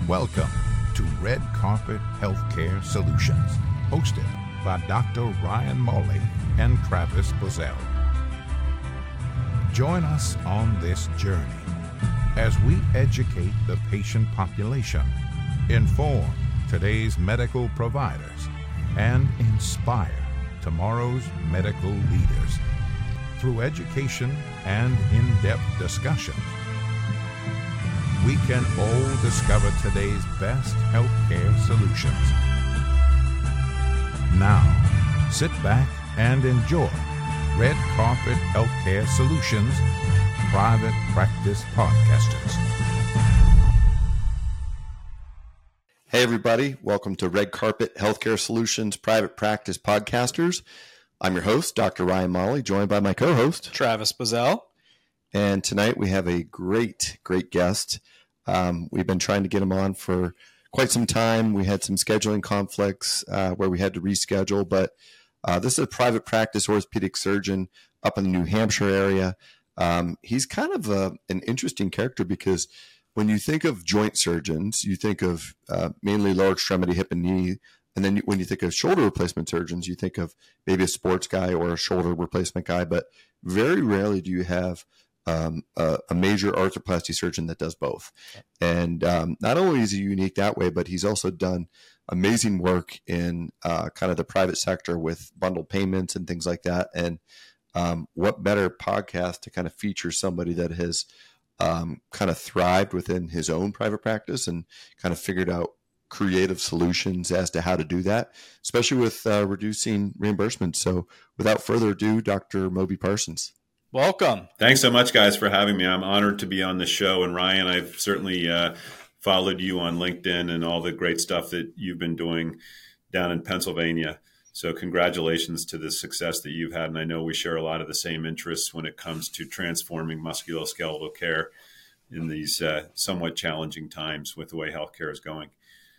Welcome to Red Carpet Healthcare Solutions, hosted by Dr. Ryan Mauley and Travis Buzzell. Join us on this journey as we educate the patient population, inform today's medical providers, and inspire tomorrow's medical leaders through education and in-depth discussions. We can all discover today's best healthcare solutions. Now, sit back and enjoy Red Carpet Healthcare Solutions Private Practice Podcasters. Hey everybody, welcome to Red Carpet Healthcare Solutions Private Practice Podcasters. I'm your host, Dr. Ryan Mauley, joined by my co-host, Travis Buzzell. And tonight we have a great guest. We've been trying to get him on for quite some time. We had some scheduling conflicts where we had to reschedule, but this is a private practice orthopedic surgeon up in the New Hampshire area. He's kind of an interesting character because when you think of joint surgeons, you think of mainly lower extremity, hip and knee. And then when you think of shoulder replacement surgeons, you think of maybe a sports guy or a shoulder replacement guy. But very rarely do you have a major arthroplasty surgeon that does both. And not only is he unique that way, but he's also done amazing work in kind of the private sector with bundled payments and things like that. And what better podcast to kind of feature somebody that has kind of thrived within his own private practice and kind of figured out creative solutions as to how to do that, especially with reducing reimbursement. So without further ado, Dr. Moby Parsons. Welcome. Thanks so much, guys, for having me. I'm honored to be on the show. And Ryan, I've certainly followed you on LinkedIn and all the great stuff that you've been doing down in Pennsylvania. So congratulations to the success that you've had. And I know we share a lot of the same interests when it comes to transforming musculoskeletal care in these somewhat challenging times with the way healthcare is going.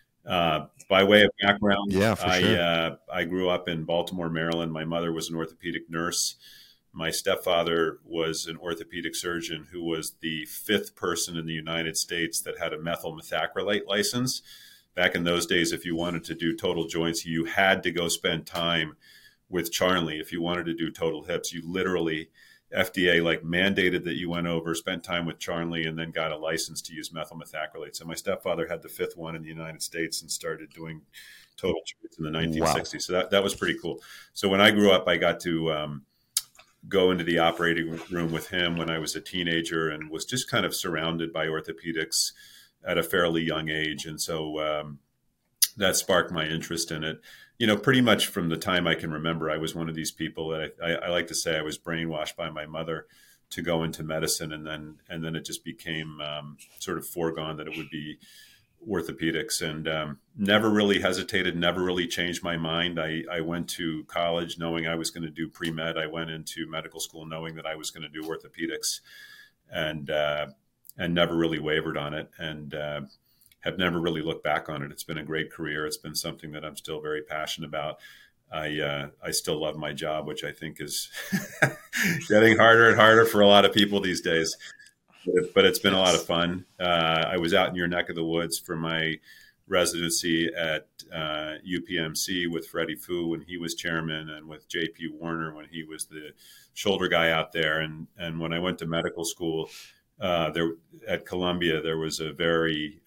By way of background, yeah, for sure. I grew up in Baltimore, Maryland. My mother was an orthopedic nurse. My stepfather was an orthopedic surgeon who was the fifth person in the United States that had a methyl methacrylate license. Back in those days, if you wanted to do total joints, you had to go spend time with Charnley. If you wanted to do total hips, you literally, FDA mandated that you went over, spent time with Charnley, and then got a license to use methyl methacrylate. So my stepfather had the fifth one in the United States and started doing total joints in the 1960s. Wow. So that was pretty cool. So when I grew up, I got to go into the operating room with him when I was a teenager and was just kind of surrounded by orthopedics at a fairly young age. And so that sparked my interest in it. You know, pretty much from the time I can remember, I was one of these people that I like to say I was brainwashed by my mother to go into medicine. And then it just became sort of foregone that it would be orthopedics, and never really hesitated, never really changed my mind. I went to college knowing I was going to do pre-med. I went into medical school knowing that I was going to do orthopedics, and never really wavered on it, and have never really looked back on it. It's been a great career. It's been something that I'm still very passionate about. I still love my job, which I think is getting harder and harder for a lot of people these days. But it's been a lot of fun. I was out in your neck of the woods for my residency at UPMC with Freddie Fu when he was chairman, and with J.P. Warner when he was the shoulder guy out there. And when I went to medical school there at Columbia, there was a very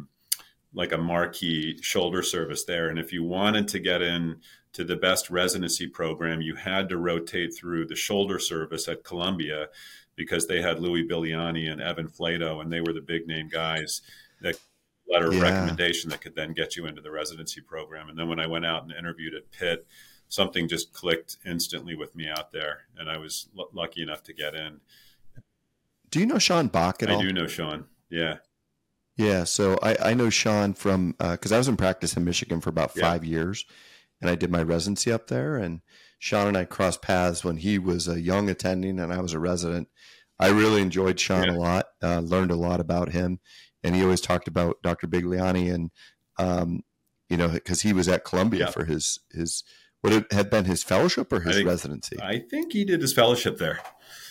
a marquee shoulder service there. And if you wanted to get in to the best residency program, you had to rotate through the shoulder service at Columbia, because they had Louis Biliani and Evan Flato, and they were the big name guys that letter of recommendation that could then get you into the residency program. And then when I went out and interviewed at Pitt, something just clicked instantly with me out there, and I was lucky enough to get in. Do you know Sean Bach at all? I do know Sean. Yeah. Yeah. So I know Sean from, cause I was in practice in Michigan for about 5 years, and I did my residency up there, and Sean and I crossed paths when he was a young attending and I was a resident. I really enjoyed Sean a lot, learned a lot about him, and he always talked about Dr. Bigliani, and, because he was at Columbia for his what it had been his fellowship or his residency. I think he did his fellowship there.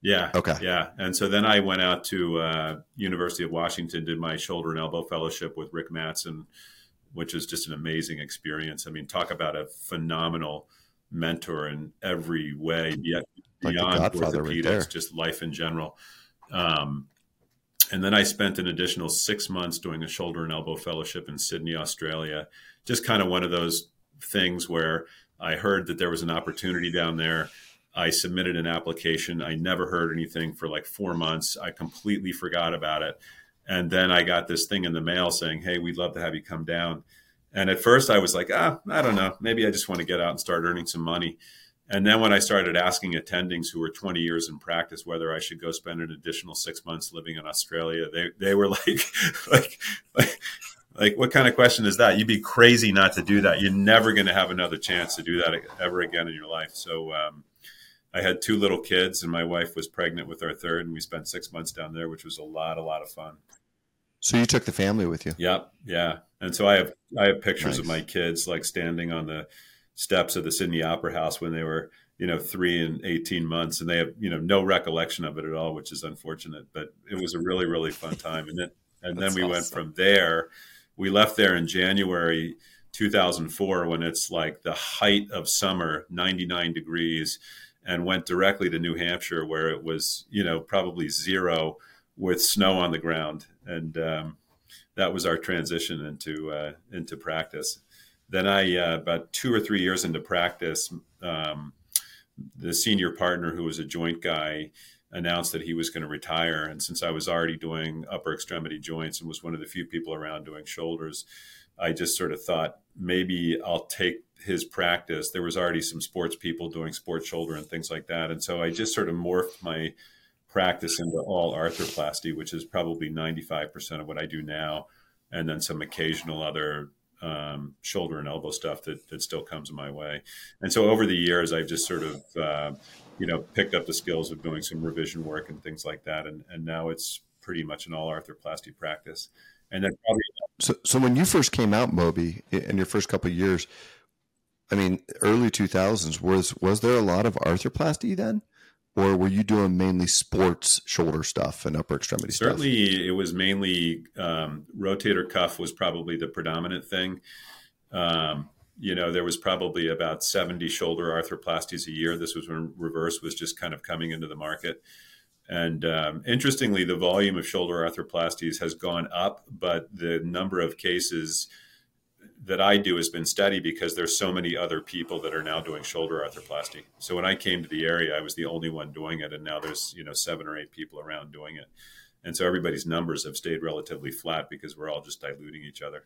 Yeah, Okay. yeah. And so then I went out to University of Washington, did my shoulder and elbow fellowship with Rick Mattson, which is just an amazing experience. I mean, talk about a phenomenal mentor in every way, yet Like the beyond Godfather right orthopedics, there. just life in general. Um, and then I spent an additional 6 months doing a shoulder and elbow fellowship in Sydney, Australia. Just kind of one of those things where I heard that there was an opportunity down there. I submitted an application. I never heard anything for like 4 months. I completely forgot about it. And then I got this thing in the mail saying, "Hey, we'd love to have you come down." And at first I was like, I don't know. Maybe I just want to get out and start earning some money. And then when I started asking attendings who were 20 years in practice whether I should go spend an additional 6 months living in Australia, they were like, like, like, what kind of question is that? You'd be crazy not to do that. You're never going to have another chance to do that ever again in your life. So I had 2 little kids, and my wife was pregnant with our third, and we spent 6 months down there, which was a lot of fun. So you took the family with you? Yep, yeah. And so I have pictures of Nice. my kids like standing on the steps of the Sydney Opera House when they were 3 and 18 months, and they have no recollection of it at all, which is unfortunate. But it was a really fun time. And then That's we went awesome. from there. We left there in January 2004 when it's like the height of summer, 99 degrees, and went directly to New Hampshire where it was probably 0 with snow on the ground. And that was our transition into practice. Then I about 2 or 3 years into practice, the senior partner, who was a joint guy, announced that he was going to retire. And since I was already doing upper extremity joints and was one of the few people around doing shoulders, I just sort of thought maybe I'll take his practice. There was already some sports people doing sports shoulder and things like that. And so I just sort of morphed my practice into all arthroplasty, which is probably 95% of what I do now. And then some occasional other shoulder and elbow stuff that still comes my way. And so over the years, I've just sort of, picked up the skills of doing some revision work and things like that. And now it's pretty much an all arthroplasty practice. And then probably. So when you first came out, Moby, in your first couple of years, I mean, early 2000s, was there a lot of arthroplasty then? Or were you doing mainly sports shoulder stuff and upper extremity stuff? Certainly, it was mainly rotator cuff was probably the predominant thing. There was probably about 70 shoulder arthroplasties a year. This was when reverse was just kind of coming into the market. And interestingly, the volume of shoulder arthroplasties has gone up, but the number of cases that I do has been steady because there's so many other people that are now doing shoulder arthroplasty. So when I came to the area, I was the only one doing it. And now there's, 7 or 8 people around doing it. And so everybody's numbers have stayed relatively flat because we're all just diluting each other.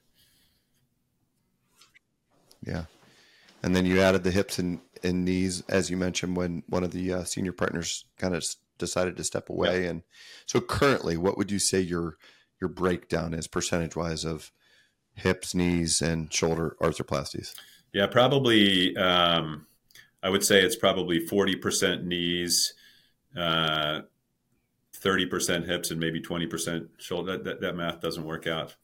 Yeah. And then you added the hips and knees, as you mentioned, when one of the senior partners kind of decided to step away. Yeah. And so currently, what would you say your breakdown is percentage-wise of hips, knees, and shoulder arthroplasties? Yeah, probably. I would say it's probably 40% knees, 30% hips, and maybe 20% shoulder. That math doesn't work out.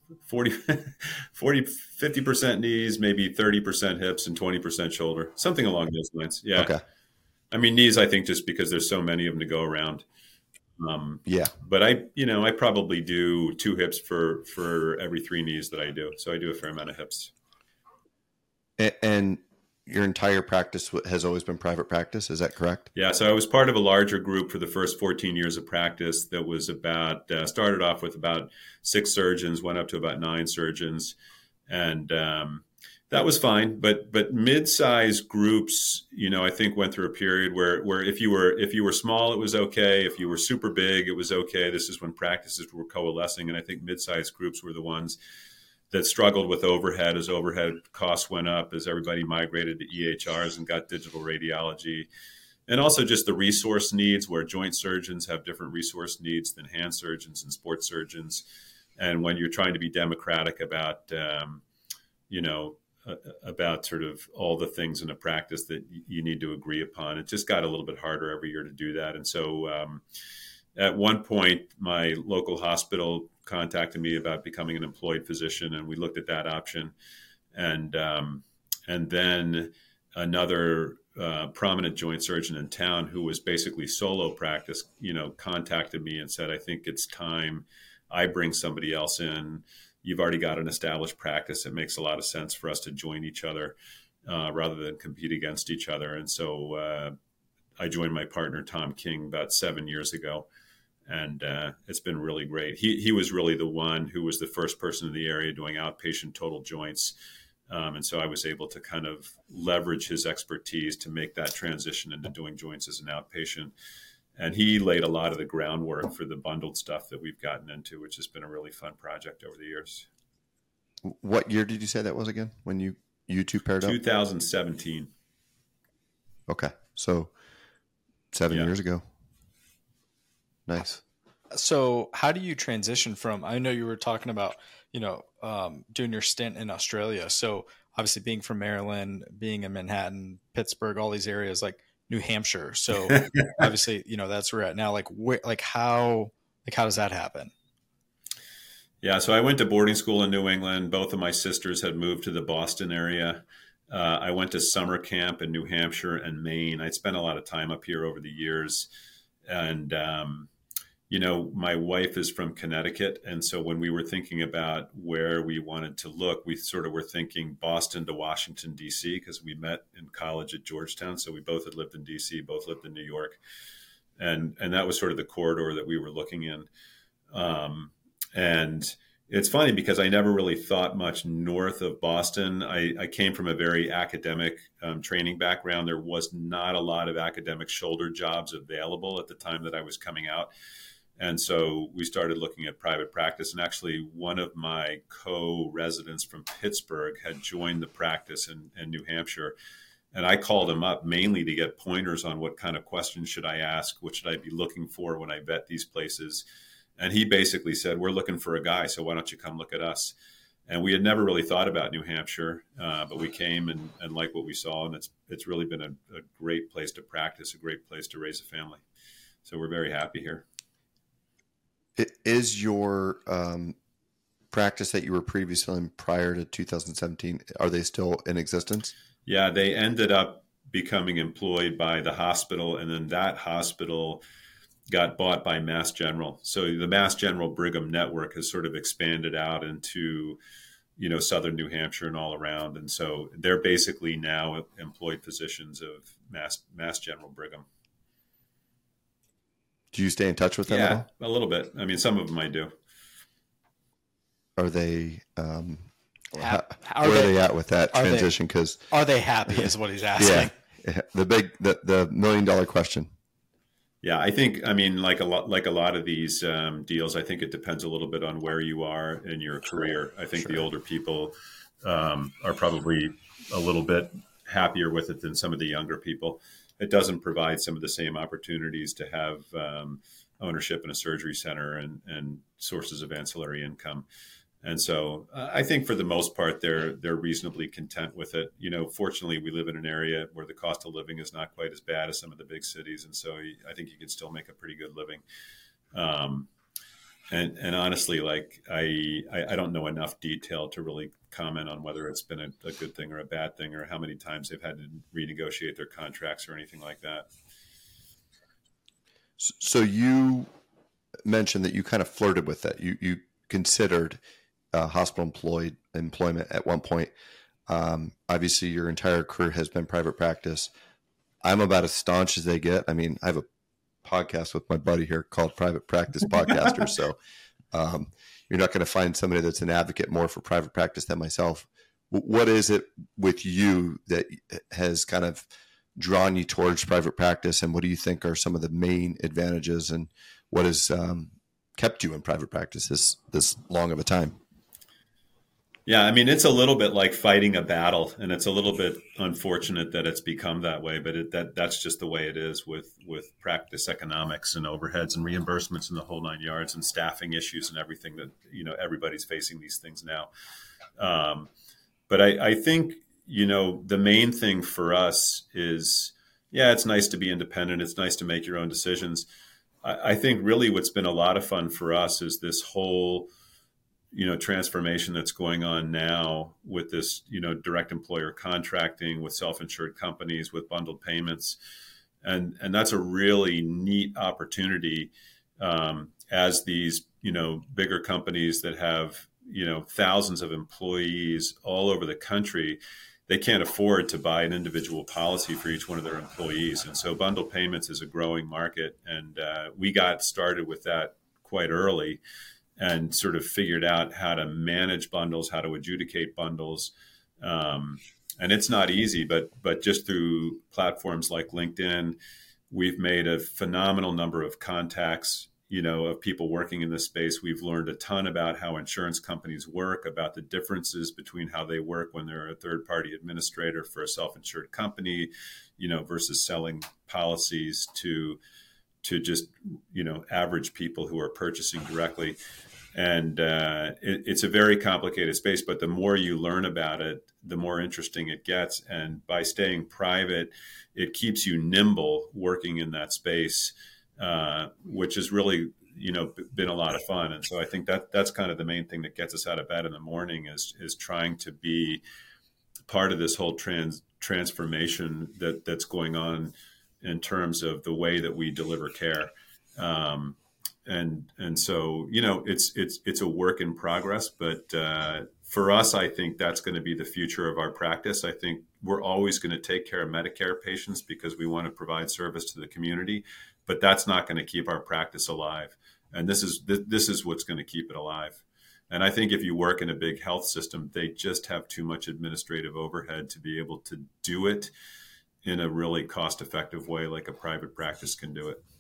50% knees, maybe 30% hips, and 20% shoulder. Something along those lines. Yeah. Okay. I mean, knees, I think just because there's so many of them to go around. Yeah. But I probably do 2 hips for every 3 knees that I do. So I do a fair amount of hips. And your entire practice has always been private practice. Is that correct? Yeah. So I was part of a larger group for the first 14 years of practice that was about, started off with about 6 surgeons, went up to about 9 surgeons. And that was fine. But mid-sized groups, I think went through a period where if you were small, it was okay. If you were super big, it was okay. This is when practices were coalescing. And I think mid-sized groups were the ones that struggled with overhead as overhead costs went up, as everybody migrated to EHRs and got digital radiology. And also just the resource needs, where joint surgeons have different resource needs than hand surgeons and sports surgeons. And when you're trying to be democratic about, about sort of all the things in a practice that you need to agree upon, it just got a little bit harder every year to do that. And so at one point, my local hospital contacted me about becoming an employed physician, and we looked at that option. And then another prominent joint surgeon in town who was basically solo practice, contacted me and said, I think it's time I bring somebody else in. You've already got an established practice. It makes a lot of sense for us to join each other rather than compete against each other. And so I joined my partner, Tom King, about 7 years ago. And it's been really great. He was really the one who was the first person in the area doing outpatient total joints. And so I was able to kind of leverage his expertise to make that transition into doing joints as an outpatient. And he laid a lot of the groundwork for the bundled stuff that we've gotten into, which has been a really fun project over the years. What year did you say that was again, when you two paired up? 2017. Okay. So 7 years ago. Nice. So how do you transition from, I know you were talking about, doing your stint in Australia. So obviously being from Maryland, being in Manhattan, Pittsburgh, all these areas like New Hampshire. So obviously, that's where we're at now. How does that happen? Yeah. So I went to boarding school in New England. Both of my sisters had moved to the Boston area. I went to summer camp in New Hampshire and Maine. I'd spent a lot of time up here over the years. And, my wife is from Connecticut. And so when we were thinking about where we wanted to look, we sort of were thinking Boston to Washington, D.C., because we met in college at Georgetown. So we both had lived in D.C., both lived in New York. And that was sort of the corridor that we were looking in. And it's funny because I never really thought much north of Boston. I came from a very academic training background. There was not a lot of academic shoulder jobs available at the time that I was coming out. And so we started looking at private practice. And actually, one of my co-residents from Pittsburgh had joined the practice in New Hampshire. And I called him up mainly to get pointers on what kind of questions should I ask, what should I be looking for when I vet these places. And he basically said, we're looking for a guy, so why don't you come look at us? And we had never really thought about New Hampshire, but we came and liked what we saw. And it's really been a great place to practice, a great place to raise a family. So we're very happy here. Is your practice that you were previously in prior to 2017, are they still in existence? Yeah, they ended up becoming employed by the hospital, and then that hospital got bought by Mass General. So the Mass General Brigham network has sort of expanded out into, southern New Hampshire and all around. And so they're basically now employed physicians of Mass General Brigham. Do you stay in touch with them at all? Yeah, a little bit. I mean, some of them I do. Are they, where are they at with that transition? Because are they happy is what he's asking. Yeah, the $1 million question. Yeah, I think, like a lot of these deals, I think it depends a little bit on where you are in your career. I think the older people are probably a little bit happier with it than some of the younger people. It doesn't provide some of the same opportunities to have ownership in a surgery center and sources of ancillary income. And so I think for the most part, they're reasonably content with it. Fortunately, we live in an area where the cost of living is not quite as bad as some of the big cities. And so I think you can still make a pretty good living. And honestly, I don't know enough detail to really comment on whether it's been a good thing or a bad thing, or how many times they've had to renegotiate their contracts or anything like that. So you mentioned that you kind of flirted with that. You considered hospital employment at one point. Obviously, your entire career has been private practice. I'm about as staunch as they get. I mean, I have a podcast with my buddy here called Private Practice Podcasters. So you're not going to find somebody that's an advocate more for private practice than myself. What is it with you that has kind of drawn you towards private practice, and what do you think are some of the main advantages, and what has kept you in private practice this long of a time? Yeah, it's a little bit like fighting a battle, and it's a little bit unfortunate that it's become that way, but that's just the way it is with practice economics and overheads and reimbursements and the whole 9 yards and staffing issues and everything that, everybody's facing these things now. But I think, the main thing for us is, it's nice to be independent. It's nice to make your own decisions. I think really what's been a lot of fun for us is this whole transformation that's going on now with this, direct employer contracting, with self-insured companies, with bundled payments. And that's a really neat opportunity as these, bigger companies that have, thousands of employees all over the country, they can't afford to buy an individual policy for each one of their employees. And so bundled payments is a growing market. And we got started with that quite early and sort of figured out how to manage bundles, how to adjudicate bundles. And it's not easy, but just through platforms like LinkedIn, we've made a phenomenal number of contacts, of people working in this space. We've learned a ton about how insurance companies work, about the differences between how they work when they're a third-party administrator for a self-insured company, versus selling policies to just, average people who are purchasing directly. And it's a very complicated space, but the more you learn about it, the more interesting it gets. And by staying private, it keeps you nimble working in that space, which has really, been a lot of fun. And so I think that's kind of the main thing that gets us out of bed in the morning is trying to be part of this whole transformation that's going on in terms of the way that we deliver care. And so, it's a work in progress, but for us, I think that's going to be the future of our practice. I think we're always going to take care of Medicare patients because we want to provide service to the community, but that's not going to keep our practice alive. And this is what's going to keep it alive. And I think if you work in a big health system, they just have too much administrative overhead to be able to do it in a really cost-effective way, like a private practice can do it.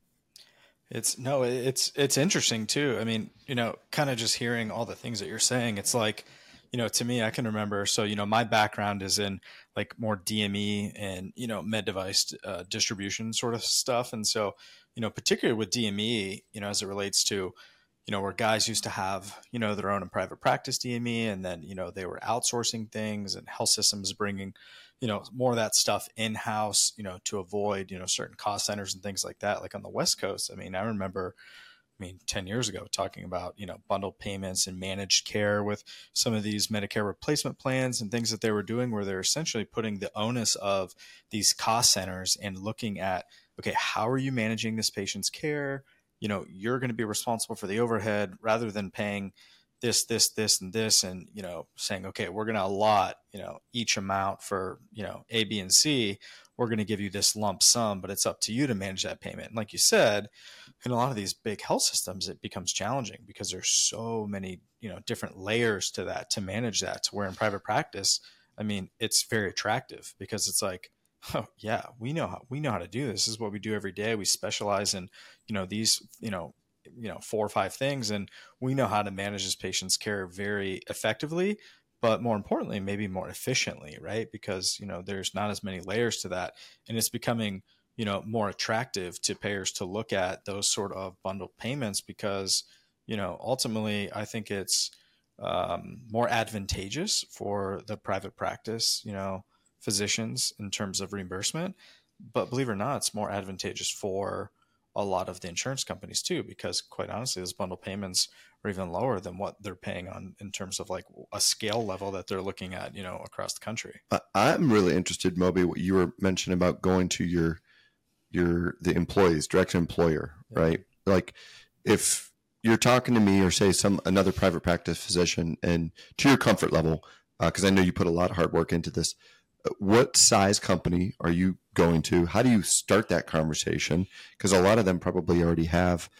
It's interesting too. I mean, kind of just hearing all the things that you're saying, it's like, to me, I can remember, so, my background is in like more DME and, med device distribution sort of stuff. And so, particularly with DME, as it relates to, where guys used to have, their own private practice DME, and then, they were outsourcing things, and health systems bringing, more of that stuff in-house, to avoid, certain cost centers and things like that. Like on the West Coast, I mean, I remember 10 years ago talking about, bundled payments and managed care with some of these Medicare replacement plans and things that they were doing, where they're essentially putting the onus of these cost centers and looking at, okay, how are you managing this patient's care? You're going to be responsible for the overhead rather than paying this, and this, and, saying, okay, we're going to allot, each amount for, A, B, and C. We're going to give you this lump sum, but it's up to you to manage that payment. And like you said, in a lot of these big health systems, it becomes challenging because there's so many, different layers to that, to manage that, to where in private practice, I mean, it's very attractive because it's like, oh yeah, we know how to do this. This is what we do every day. We specialize in, these, 4 or 5 things, and we know how to manage this patient's care very effectively, but more importantly, maybe more efficiently, right? Because, there's not as many layers to that, and it's becoming, more attractive to payers to look at those sort of bundled payments because, ultimately I think it's more advantageous for the private practice, physicians in terms of reimbursement, but believe it or not, it's more advantageous for a lot of the insurance companies too, because quite honestly, those bundle payments are even lower than what they're paying on in terms of like a scale level that they're looking at, across the country. I'm really interested, Moby, what you were mentioning about going to the employees, direct employer, right? Like if you're talking to me or say another private practice physician and to your comfort level, because I know you put a lot of hard work into this, what size company are you going to? How do you start that conversation? Because a lot of them probably already have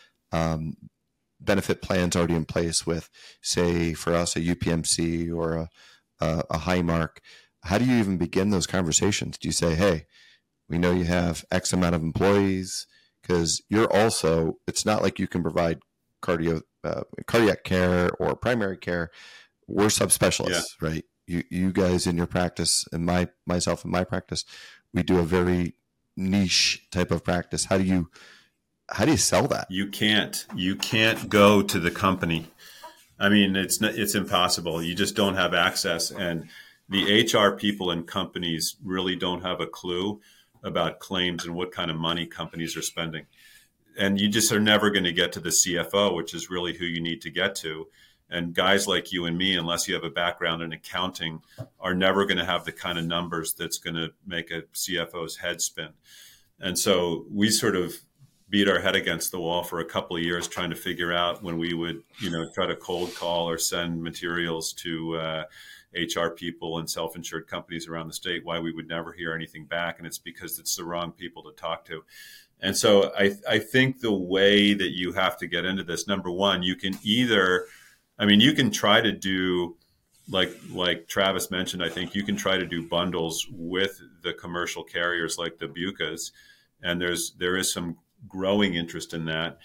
benefit plans already in place with, say, for us, a UPMC or a Highmark. How do you even begin those conversations? Do you say, hey, we know you have X amount of employees? Because it's not like you can provide cardiac care or primary care. We're subspecialists, right? You guys in your practice and myself in my practice, we do a very niche type of practice. How do you sell that? You can't go to the company. I mean, it's impossible. You just don't have access. And the HR people in companies really don't have a clue about claims and what kind of money companies are spending. And you just are never going to get to the CFO, which is really who you need to get to. And guys like you and me, unless you have a background in accounting, are never going to have the kind of numbers that's going to make a CFO's head spin. And so we sort of beat our head against the wall for a couple of years trying to figure out when we would, try to cold call or send materials to HR people and self-insured companies around the state, why we would never hear anything back. And it's because it's the wrong people to talk to. And so I think the way that you have to get into this, number one, you can you can try to do, like Travis mentioned, I think you can try to do bundles with the commercial carriers like the BUCAs. And there is some growing interest in that.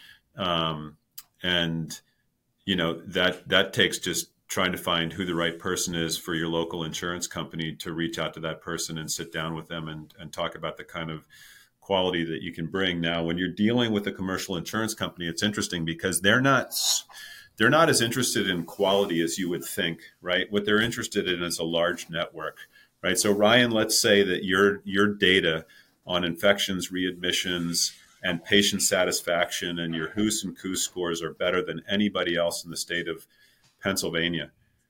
That takes just trying to find who the right person is for your local insurance company to reach out to that person and sit down with them and talk about the kind of quality that you can bring. Now, when you're dealing with a commercial insurance company, it's interesting because they're not as interested in quality as you would think, right? What they're interested in is a large network, right? So Ryan, let's say that your data on infections, readmissions, and patient satisfaction and your HOOS and KOOS scores are better than anybody else in the state of Pennsylvania.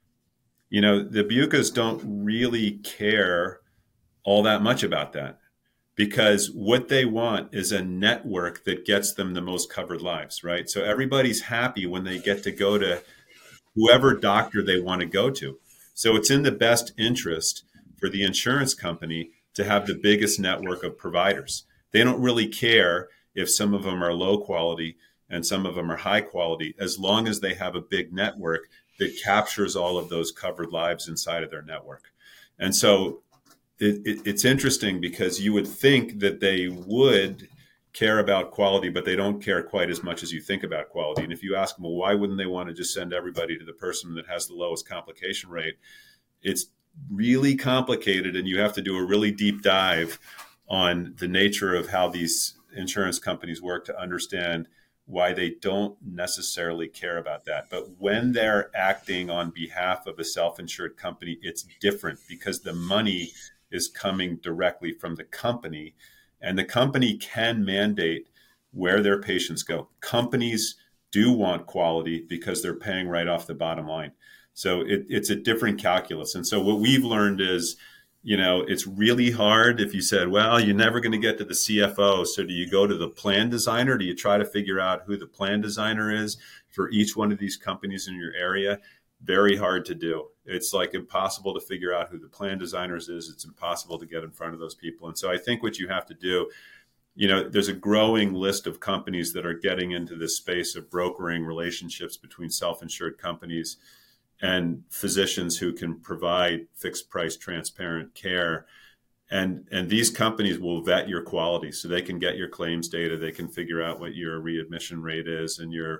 The BUCAs don't really care all that much about that because what they want is a network that gets them the most covered lives, right? So everybody's happy when they get to go to whoever doctor they want to go to. So it's in the best interest for the insurance company to have the biggest network of providers. They don't really care if some of them are low quality and some of them are high quality, as long as they have a big network that captures all of those covered lives inside of their network. And so it's interesting because you would think that they would care about quality, but they don't care quite as much as you think about quality. And if you ask them, well, why wouldn't they want to just send everybody to the person that has the lowest complication rate? It's really complicated, and you have to do a really deep dive on the nature of how these insurance companies work to understand why they don't necessarily care about that. But when they're acting on behalf of a self-insured company, it's different because the money is coming directly from the company, and the company can mandate where their patients go. Companies do want quality because they're paying right off the bottom line. So it's a different calculus. And so what we've learned is, it's really hard if you said, well, you're never going to get to the CFO. So do you go to the plan designer? Do you try to figure out who the plan designer is for each one of these companies in your area? Very hard to do. It's like impossible to figure out who the plan designers is. It's impossible to get in front of those people. And so I think what you have to do, there's a growing list of companies that are getting into this space of brokering relationships between self-insured companies and physicians who can provide fixed price, transparent care. And these companies will vet your quality so they can get your claims data. They can figure out what your readmission rate is and your,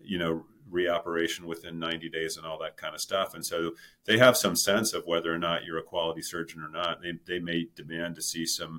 reoperation within 90 days and all that kind of stuff. And so they have some sense of whether or not you're a quality surgeon or not. They may demand to see some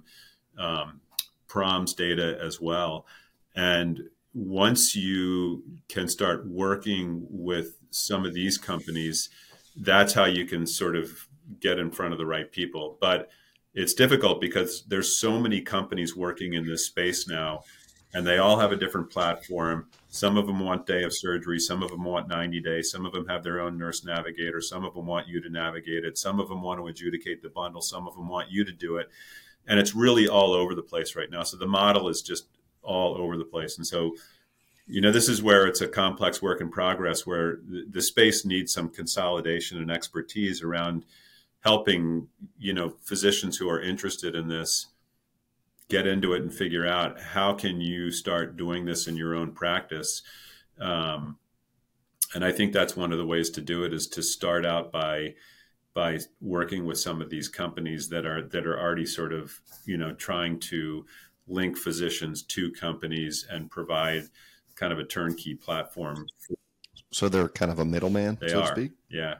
PROMS data as well. And once you can start working with some of these companies, that's how you can sort of get in front of the right people. But it's difficult because there's so many companies working in this space now, and they all have a different platform. Some of them want day of surgery. Some of them want 90 days. Some of them have their own nurse navigator. Some of them want you to navigate it. Some of them want to adjudicate the bundle. Some of them want you to do it. And it's really all over the place right now. So the model is just all over the place. And so, this is where it's a complex work in progress, where the space needs some consolidation and expertise around helping, physicians who are interested in this get into it and figure out how can you start doing this in your own practice. And I think that's one of the ways to do it is to start out by working with some of these companies that are already sort of, trying to link physicians to companies and provide kind of a turnkey platform. So they're kind of a middleman, so to speak? Yeah.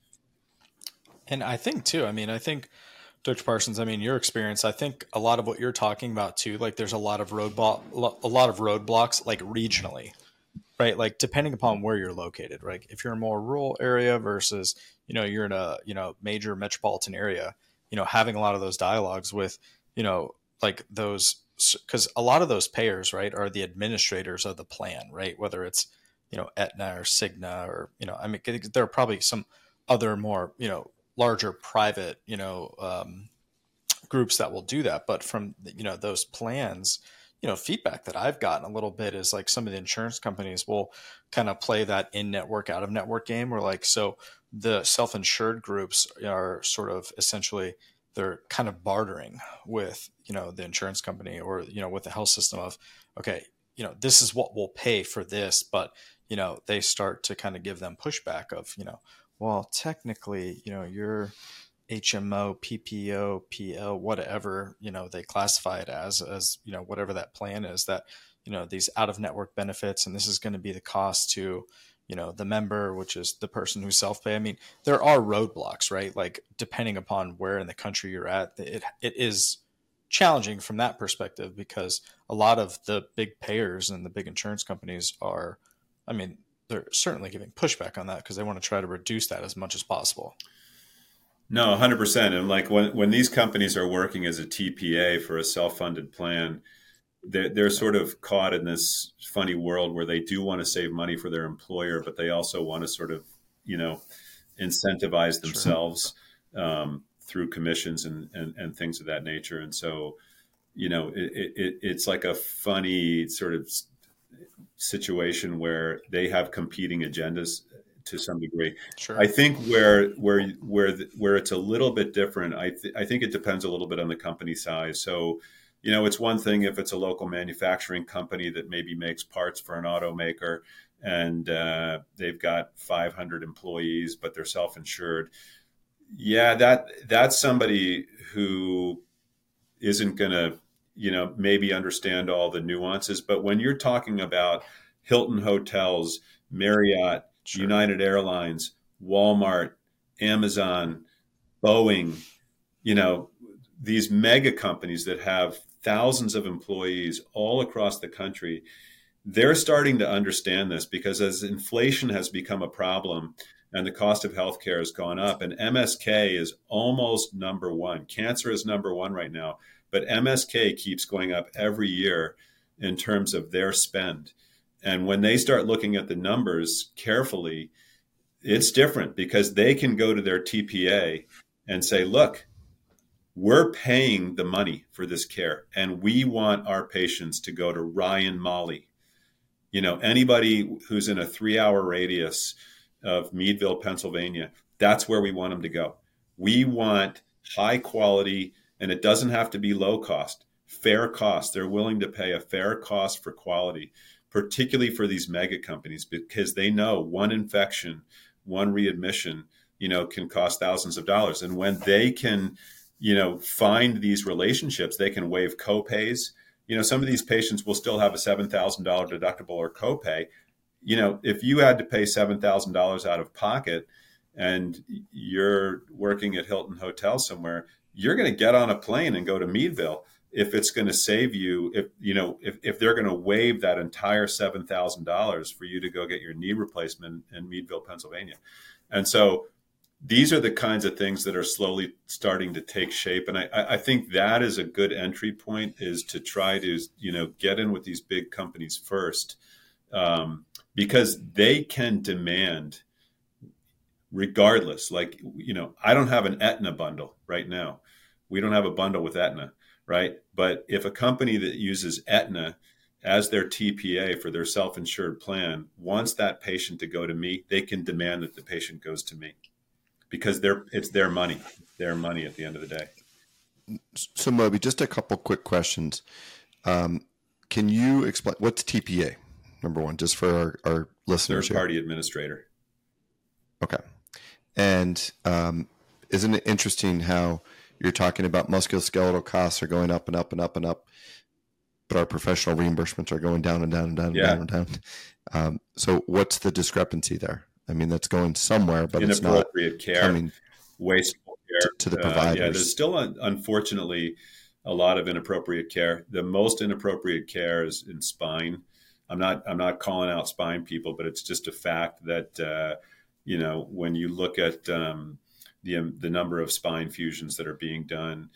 And I think too, Dr. Parsons, your experience, I think a lot of what you're talking about too, like there's a lot of roadblocks, like regionally, right? Like depending upon where you're located, right? If you're in a more rural area versus, you're in a, major metropolitan area, having a lot of those dialogues with, like those, because a lot of those payers, right, are the administrators of the plan, right? Whether it's Aetna or Cigna, or, I mean, there are probably some other more, larger private, groups that will do that. But from, those plans, feedback that I've gotten a little bit is like some of the insurance companies will kind of play that in-network, out-of-network game where, like, so the self-insured groups are sort of essentially, they're kind of bartering with, the insurance company or, with the health system of, okay, this is what we'll pay for this. But, they start to kind of give them pushback of, well, technically, your HMO, PPO, PL, whatever, they classify it as, whatever that plan is, that, these out of network benefits, and this is going to be the cost to, the member, which is the person who self-pay. I mean, there are roadblocks, right? Like, depending upon where in the country you're at, it is challenging from that perspective, because a lot of the big payers and the big insurance companies are, I mean, they're certainly giving pushback on that because they want to try to reduce that as much as possible. No, 100%. And like when these companies are working as a TPA for a self-funded plan, they're sort of caught in this funny world where they do want to save money for their employer, but they also want to sort of, incentivize themselves through commissions and things of that nature. And so, it's like a funny sort of situation where they have competing agendas to some degree. Sure. I think where it's a little bit different, I think it depends a little bit on the company size. So, it's one thing if it's a local manufacturing company that maybe makes parts for an automaker and they've got 500 employees, but they're self-insured. Yeah, that's somebody who isn't going to, maybe understand all the nuances. But when you're talking about Hilton Hotels, Marriott, sure, United Airlines, Walmart, Amazon, Boeing, these mega companies that have thousands of employees all across the country, they're starting to understand this, because as inflation has become a problem and the cost of healthcare has gone up, and MSK is almost number one. Cancer is number one right now, but MSK keeps going up every year in terms of their spend. And when they start looking at the numbers carefully, it's different, because they can go to their TPA and say, look, we're paying the money for this care, and we want our patients to go to Ryan Molly. Anybody who's in a 3-hour radius of Meadville, Pennsylvania, that's where we want them to go. We want high quality, and it doesn't have to be low cost, fair cost. They're willing to pay a fair cost for quality, particularly for these mega companies, because they know one infection, one readmission, can cost thousands of dollars. And when they can, find these relationships, they can waive copays. Some of these patients will still have a $7,000 deductible or copay. If you had to pay $7,000 out of pocket and you're working at Hilton Hotel somewhere, you're going to get on a plane and go to Meadville if it's going to save you, if they're going to waive that entire $7,000 for you to go get your knee replacement in Meadville, Pennsylvania. And so these are the kinds of things that are slowly starting to take shape. And I think that is a good entry point, is to try to, get in with these big companies first, because they can demand regardless. Like, I don't have an Aetna bundle right now. We don't have a bundle with Aetna, right? But if a company that uses Aetna as their TPA for their self-insured plan wants that patient to go to me, they can demand that the patient goes to me, because it's their money at the end of the day. So Moby, just a couple quick questions. Can you explain what's TPA? Number one, just for our listeners. Third party administrator. Okay. And isn't it interesting how you're talking about musculoskeletal costs are going up and up and up and up, but our professional reimbursements are going down and down and down and down and down. So what's the discrepancy there? I mean, that's going somewhere, but it's not coming wasteful care to the providers. There's still, unfortunately, a lot of inappropriate care. The most inappropriate care is in spine. I'm not calling out spine people, but it's just a fact that when you look at the number of spine fusions that are being done,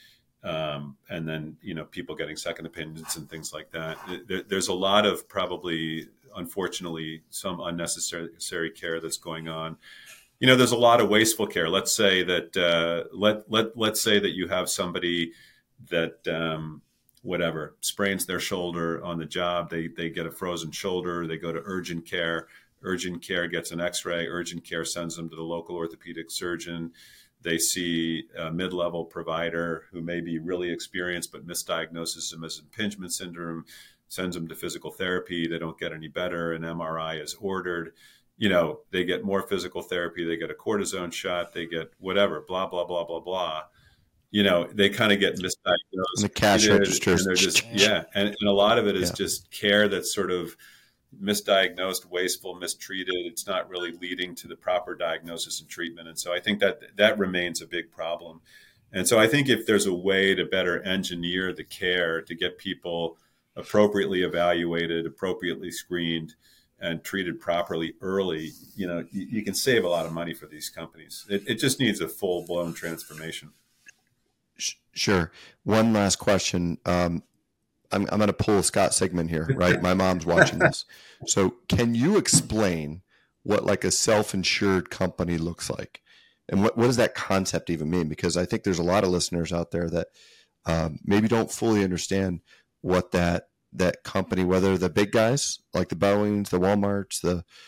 and then people getting second opinions and things like that, there's a lot of probably unfortunately, some unnecessary care that's going on. You know, there's a lot of wasteful care. Let's say that let's say that you have somebody that whatever sprains their shoulder on the job. They get a frozen shoulder. They go to urgent care. Urgent care gets an X-ray. Urgent care sends them to the local orthopedic surgeon. They see a mid-level provider who may be really experienced but misdiagnoses them as impingement syndrome, sends them to physical therapy. They don't get any better. An MRI is ordered. You know, they get more physical therapy. They get a cortisone shot. They get whatever, blah, blah, blah, blah, blah. You know, they kind of get misdiagnosed. And the cash registers. And just, and a lot of it is just care that's sort of misdiagnosed, wasteful, mistreated. It's not really leading to the proper diagnosis and treatment. And so I think that remains a big problem. And so I think if there's a way to better engineer the care to get people appropriately evaluated, appropriately screened, and treated properly early, you know, you can save a lot of money for these companies. It just needs a full-blown transformation. Sure. One last question. I'm going to pull a Scott Sigmund here, right? My mom's watching this. So can you explain what like a self-insured company looks like? And what does that concept even mean? Because I think there's a lot of listeners out there that maybe don't fully understand what that company, whether the big guys like the Boeings, the Walmarts,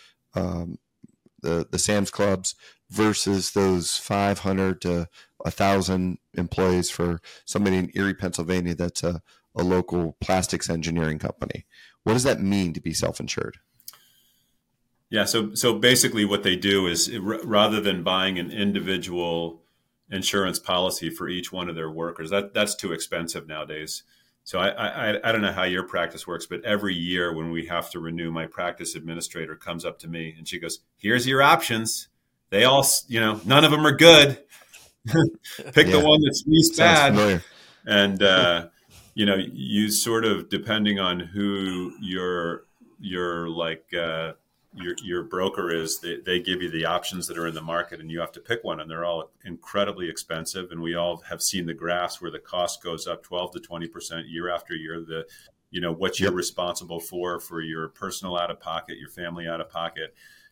the Sam's Clubs versus those 500 to 1,000 employees for somebody in Erie, Pennsylvania that's a local plastics engineering company. What does that mean to be self-insured? Yeah, so basically what they do is rather than buying an individual insurance policy for each one of their workers, that's too expensive nowadays. So I don't know how your practice works, but every year when we have to renew, my practice administrator comes up to me and she goes, "Here's your options. They all, you know, none of them are good. Pick the one that's least bad." Familiar. And you know, you sort of, depending on who your broker is, they give you the options that are in the market, and you have to pick one, and they're all incredibly expensive. And we all have seen the graphs where the cost goes up 12 to 20% year after year. What you're responsible for your personal out of pocket, your family out of pocket,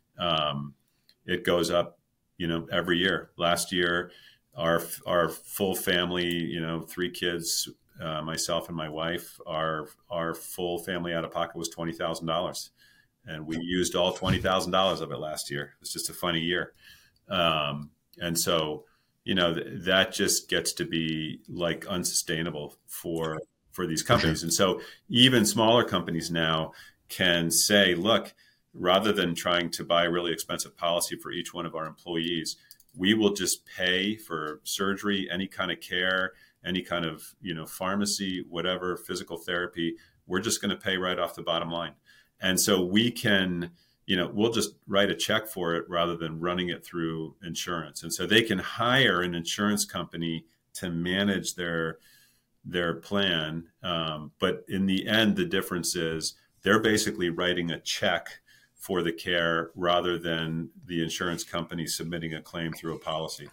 it goes up, you know, every year. Last year, our full family, 3 kids, myself and my wife, our full family out of pocket was $20,000. And we used all $20,000 of it last year. It's just a funny year. And so, that just gets to be like unsustainable for these companies. And so even smaller companies now can say, look, rather than trying to buy a really expensive policy for each one of our employees, we will just pay for surgery, any kind of care, any kind of, pharmacy, whatever, physical therapy. We're just going to pay right off the bottom line. And so we can, we'll just write a check for it rather than running it through insurance. And so they can hire an insurance company to manage their plan. But in the end, the difference is they're basically writing a check for the care rather than the insurance company submitting a claim through a policy.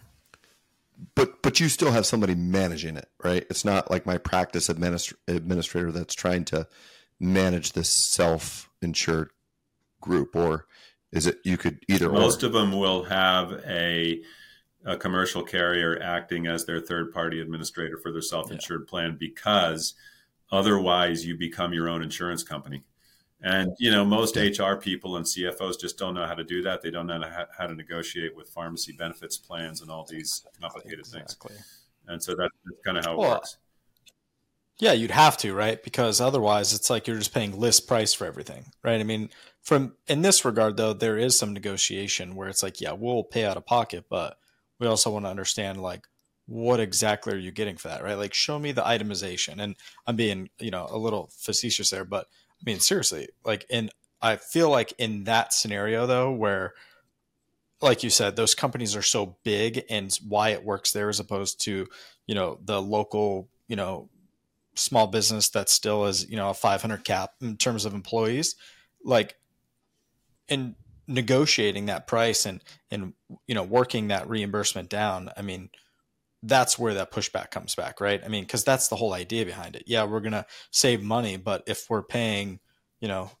But you still have somebody managing it, right? It's not like my practice administrator that's trying to manage this self-insured group, or is it you could either Most of them will have a commercial carrier acting as their third-party administrator for their self-insured plan, because otherwise you become your own insurance company. And, most HR people and CFOs just don't know how to do that. They don't know how to negotiate with pharmacy benefits plans and all these complicated things. And so that's kind of how it works. Yeah, you'd have to, right? Because otherwise it's like you're just paying list price for everything, right? I mean, in this regard, though, there is some negotiation where it's like, yeah, we'll pay out of pocket, but we also want to understand, like, what exactly are you getting for that, right? Like, show me the itemization. And I'm being, a little facetious there, but I mean, seriously, I feel like in that scenario, though, where, like you said, those companies are so big, and why it works there as opposed to, the local, small business that still is, a 500 cap in terms of employees, like in negotiating that price and working that reimbursement down. I mean, that's where that pushback comes back, right? I mean, because that's the whole idea behind it. Yeah, we're going to save money, but if we're paying,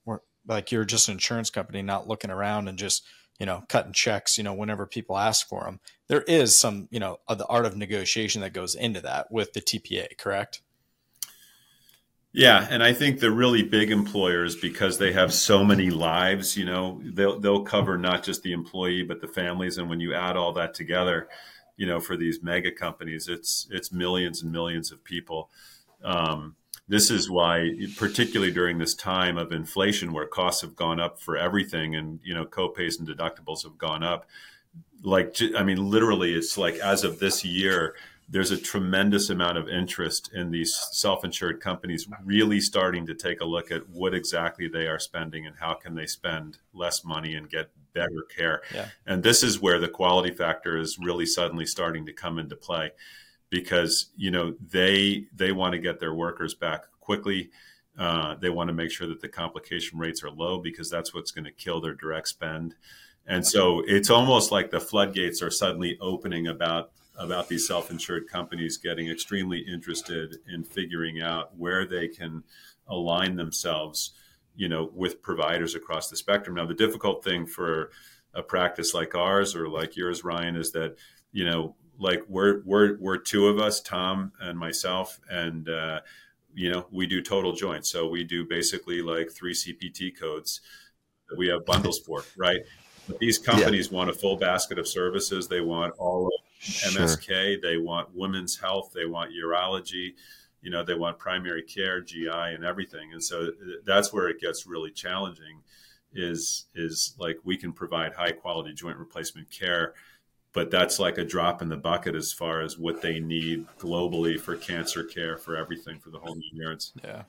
like you're just an insurance company, not looking around and just, cutting checks, whenever people ask for them. There is some, the art of negotiation that goes into that with the TPA, correct? Yeah, and I think the really big employers, because they have so many lives, they'll cover not just the employee but the families, and when you add all that together, for these mega companies, it's millions and millions of people. This is why, particularly during this time of inflation, where costs have gone up for everything, and co-pays and deductibles have gone up. Literally, it's like as of this year, there's a tremendous amount of interest in these self-insured companies really starting to take a look at what exactly they are spending and how can they spend less money and get better care. Yeah. And this is where the quality factor is really suddenly starting to come into play, because they want to get their workers back quickly. They want to make sure that the complication rates are low, because that's what's going to kill their direct spend. And so it's almost like the floodgates are suddenly opening about these self-insured companies getting extremely interested in figuring out where they can align themselves, with providers across the spectrum. Now, the difficult thing for a practice like ours or like yours, Ryan, is that, like we're two of us, Tom and myself, and we do total joints. So we do basically like 3 CPT codes that we have bundles for, right? But these companies want a full basket of services. They want all of MSK. Sure. They want women's health. They want urology. They want primary care, GI, and everything. And so that's where it gets really challenging. Is like we can provide high quality joint replacement care, but that's like a drop in the bucket as far as what they need globally for cancer care, for everything, for the whole insurance. Yeah.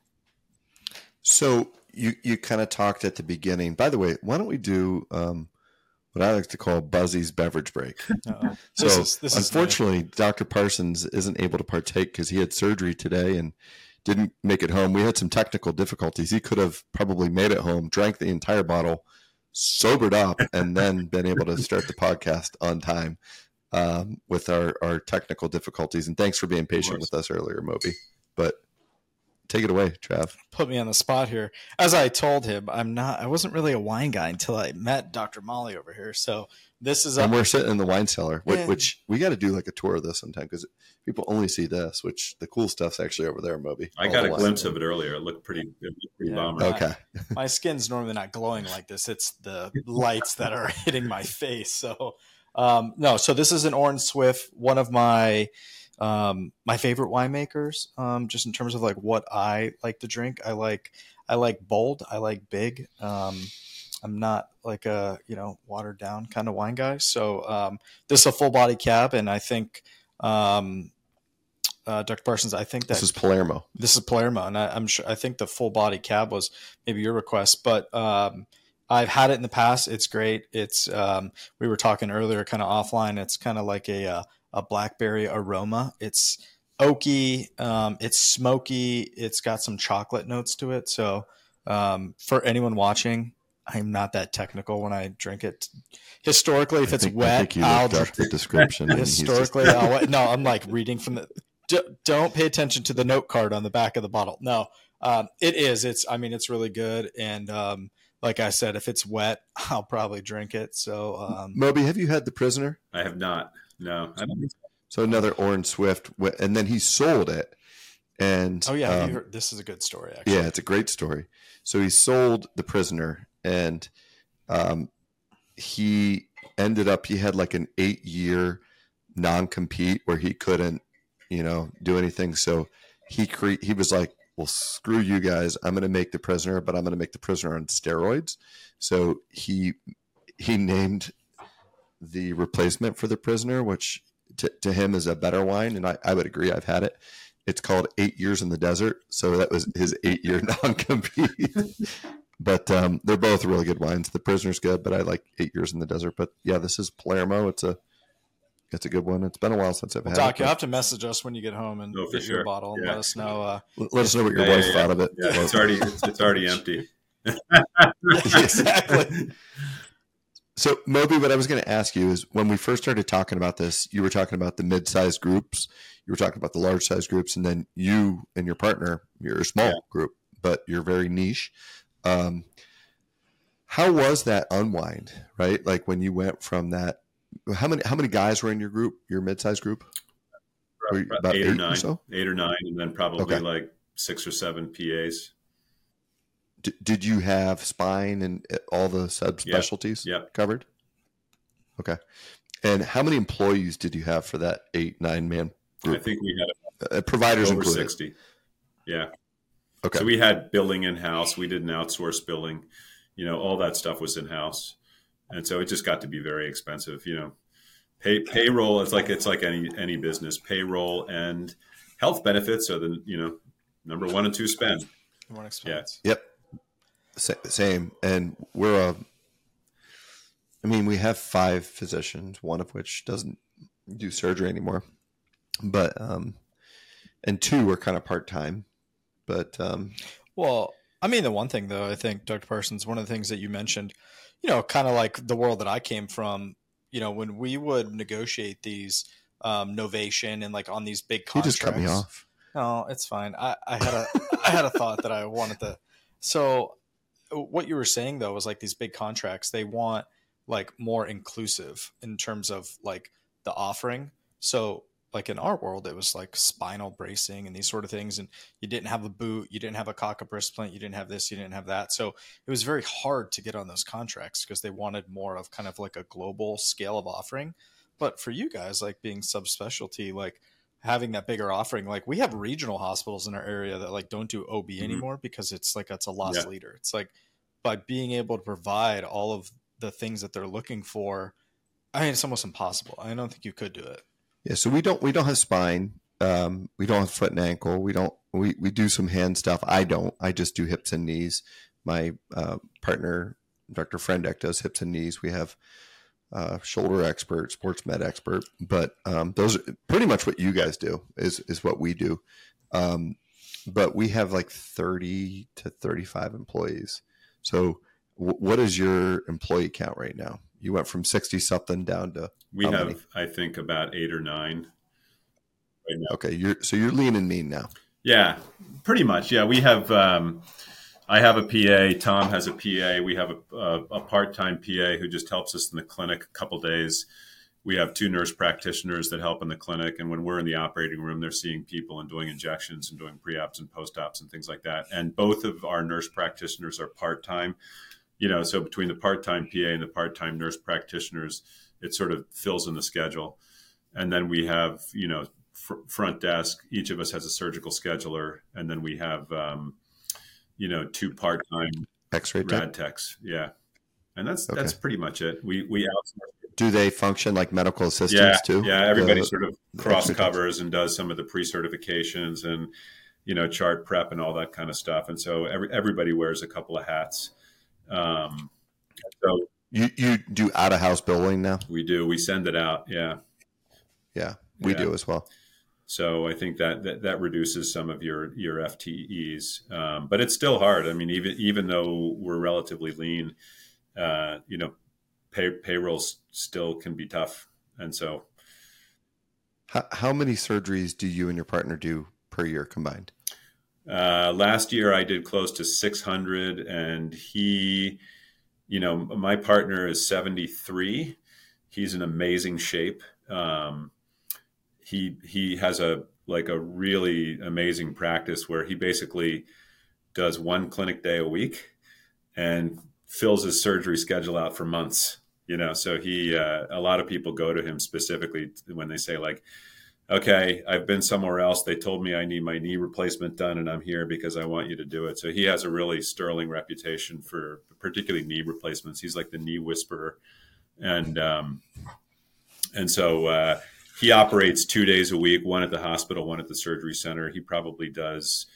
So you kind of talked at the beginning. By the way, why don't we do what I like to call Buzzy's beverage break? Uh-oh. So this is unfortunately, Dr. Parsons isn't able to partake because he had surgery today and didn't make it home. We had some technical difficulties. He could have probably made it home, drank the entire bottle, sobered up, and then been able to start the podcast on time with our technical difficulties. And thanks for being patient with us earlier, Moby. But take it away, Trav. Put me on the spot here. As I told him, I wasn't really a wine guy until I met Dr. Molly over here. So this is and we're sitting in the wine cellar, which we got to do like a tour of this sometime, because people only see this, which the cool stuff's actually over there, Moby. I got a glimpse of it earlier. It looked pretty bomber. Okay. My skin's normally not glowing like this. It's the lights that are hitting my face. So no, so this is an Orange Swift, one of my favorite winemakers, just in terms of like what I like to drink. I like bold. I like big. I'm not like a, watered down kind of wine guy. So, this is a full body cab. And I think, Dr. Parsons, I think that this is Palermo. And I'm sure, I think the full body cab was maybe your request, but, I've had it in the past. It's great. It's, we were talking earlier kind of offline. It's kind of like a blackberry aroma. It's oaky. It's smoky. It's got some chocolate notes to it. So, for anyone watching, I'm not that technical when I drink it. Historically, if it's wet, I'll drink the description. Historically, I'm like reading from the, don't pay attention to the note card on the back of the bottle. No, it is. It's really good. And, like I said, if it's wet, I'll probably drink it. So, Moby, have you had The Prisoner? I have not. No, I don't think so. So another Orange Swift, and then he sold it. And this is a good story, actually. Yeah, it's a great story. So he sold The Prisoner, and he ended up, he had like an 8-year non-compete where he couldn't, do anything. So he was like, well, screw you guys. I'm going to make The Prisoner, but I'm going to make The Prisoner on steroids. So he named the replacement for The Prisoner, which to him is a better wine. And I would agree. I've had it. It's called 8 Years in the Desert. So that was his 8-year non-compete. But they're both really good wines. The Prisoner's good, but I like 8 Years in the Desert. But yeah, this is Palermo. It's a good one. It's been a while since I've had it. Doc, you'll have to message us when you get home and get your bottle and let us know. Let us know what your wife thought of it. Yeah, it's already empty. Exactly. So, Moby, what I was going to ask you is, when we first started talking about this, you were talking about the mid-sized groups, you were talking about the large-sized groups, and then you and your partner, you're a small group, but you're very niche. How was that unwind, right? Like when you went from that, how many guys were in your group, your mid-sized group? About eight or nine, and then probably like 6 or 7 PAs. Did you have spine and all the subspecialties covered? Okay. And how many employees did you have for that 8-9 man group? I think we had providers over included. 60. Yeah. Okay. So we had billing in-house. We didn't outsource billing. All that stuff was in-house. And so it just got to be very expensive. Payroll, it's like any business. Payroll and health benefits are the, number 1 and 2 spend. One expense. Yeah. Yep. Same. And we have 5 physicians, one of which doesn't do surgery anymore. But, and 2 are kind of part-time. But, well, the one thing though, I think, Dr. Parsons, one of the things that you mentioned, kind of like the world that I came from, when we would negotiate these novation and like on these big contracts. You just cut me off. No, it's fine. I had a thought that I wanted to. So what you were saying though was like these big contracts, they want like more inclusive in terms of like the offering. So like in our world, it was like spinal bracing and these sort of things. And you didn't have a boot, you didn't have a cockapra splint, you didn't have this, you didn't have that. So it was very hard to get on those contracts because they wanted more of kind of like a global scale of offering. But for you guys, like being subspecialty, like having that bigger offering, like we have regional hospitals in our area that like don't do OB anymore because it's a loss leader. It's like by being able to provide all of the things that they're looking for, it's almost impossible. I don't think you could do it. Yeah, so we don't have spine. We don't have foot and ankle. We do some hand stuff. I just do hips and knees. My partner, Dr. Frendek, does hips and knees. We have shoulder expert, sports med expert, but those are pretty much what you guys do is what we do. But we have like 30 to 35 employees. So what is your employee count right now? You went from 60 something down to we have many? I think about 8 or 9 right now. Okay, you're lean and mean now. Yeah, pretty much. Yeah, we have. I have a PA. Tom has a PA. We have a part-time PA who just helps us in the clinic a couple days. We have 2 nurse practitioners that help in the clinic, and when we're in the operating room, they're seeing people and doing injections and doing pre-ops and post-ops and things like that. And both of our nurse practitioners are part-time. So between the part-time PA and the part-time nurse practitioners, it sort of fills in the schedule. And then we have, front desk. Each of us has a surgical scheduler. And then we have, 2 part-time X-ray rad techs. Yeah. And that's pretty much it. We outsource. Do they function like medical assistants too? Yeah. Everybody sort of cross covers and does some of the pre-certifications and, chart prep and all that kind of stuff. And so everybody wears a couple of hats. So you do out of house billing now? We do. We send it out. Yeah. Yeah, we do as well. So I think that reduces some of your FTEs, but it's still hard. Even though we're relatively lean, payroll still can be tough. And so, how many surgeries do you and your partner do per year combined? Last year I did close to 600, and he, my partner is 73. He's in amazing shape. He has a really amazing practice where he basically does 1 clinic day a week and fills his surgery schedule out for months. So a lot of people go to him specifically when they say like, okay, I've been somewhere else. They told me I need my knee replacement done, and I'm here because I want you to do it. So he has a really sterling reputation for particularly knee replacements. He's like the knee whisperer. And so he operates 2 days a week, 1 at the hospital, 1 at the surgery center. He probably does,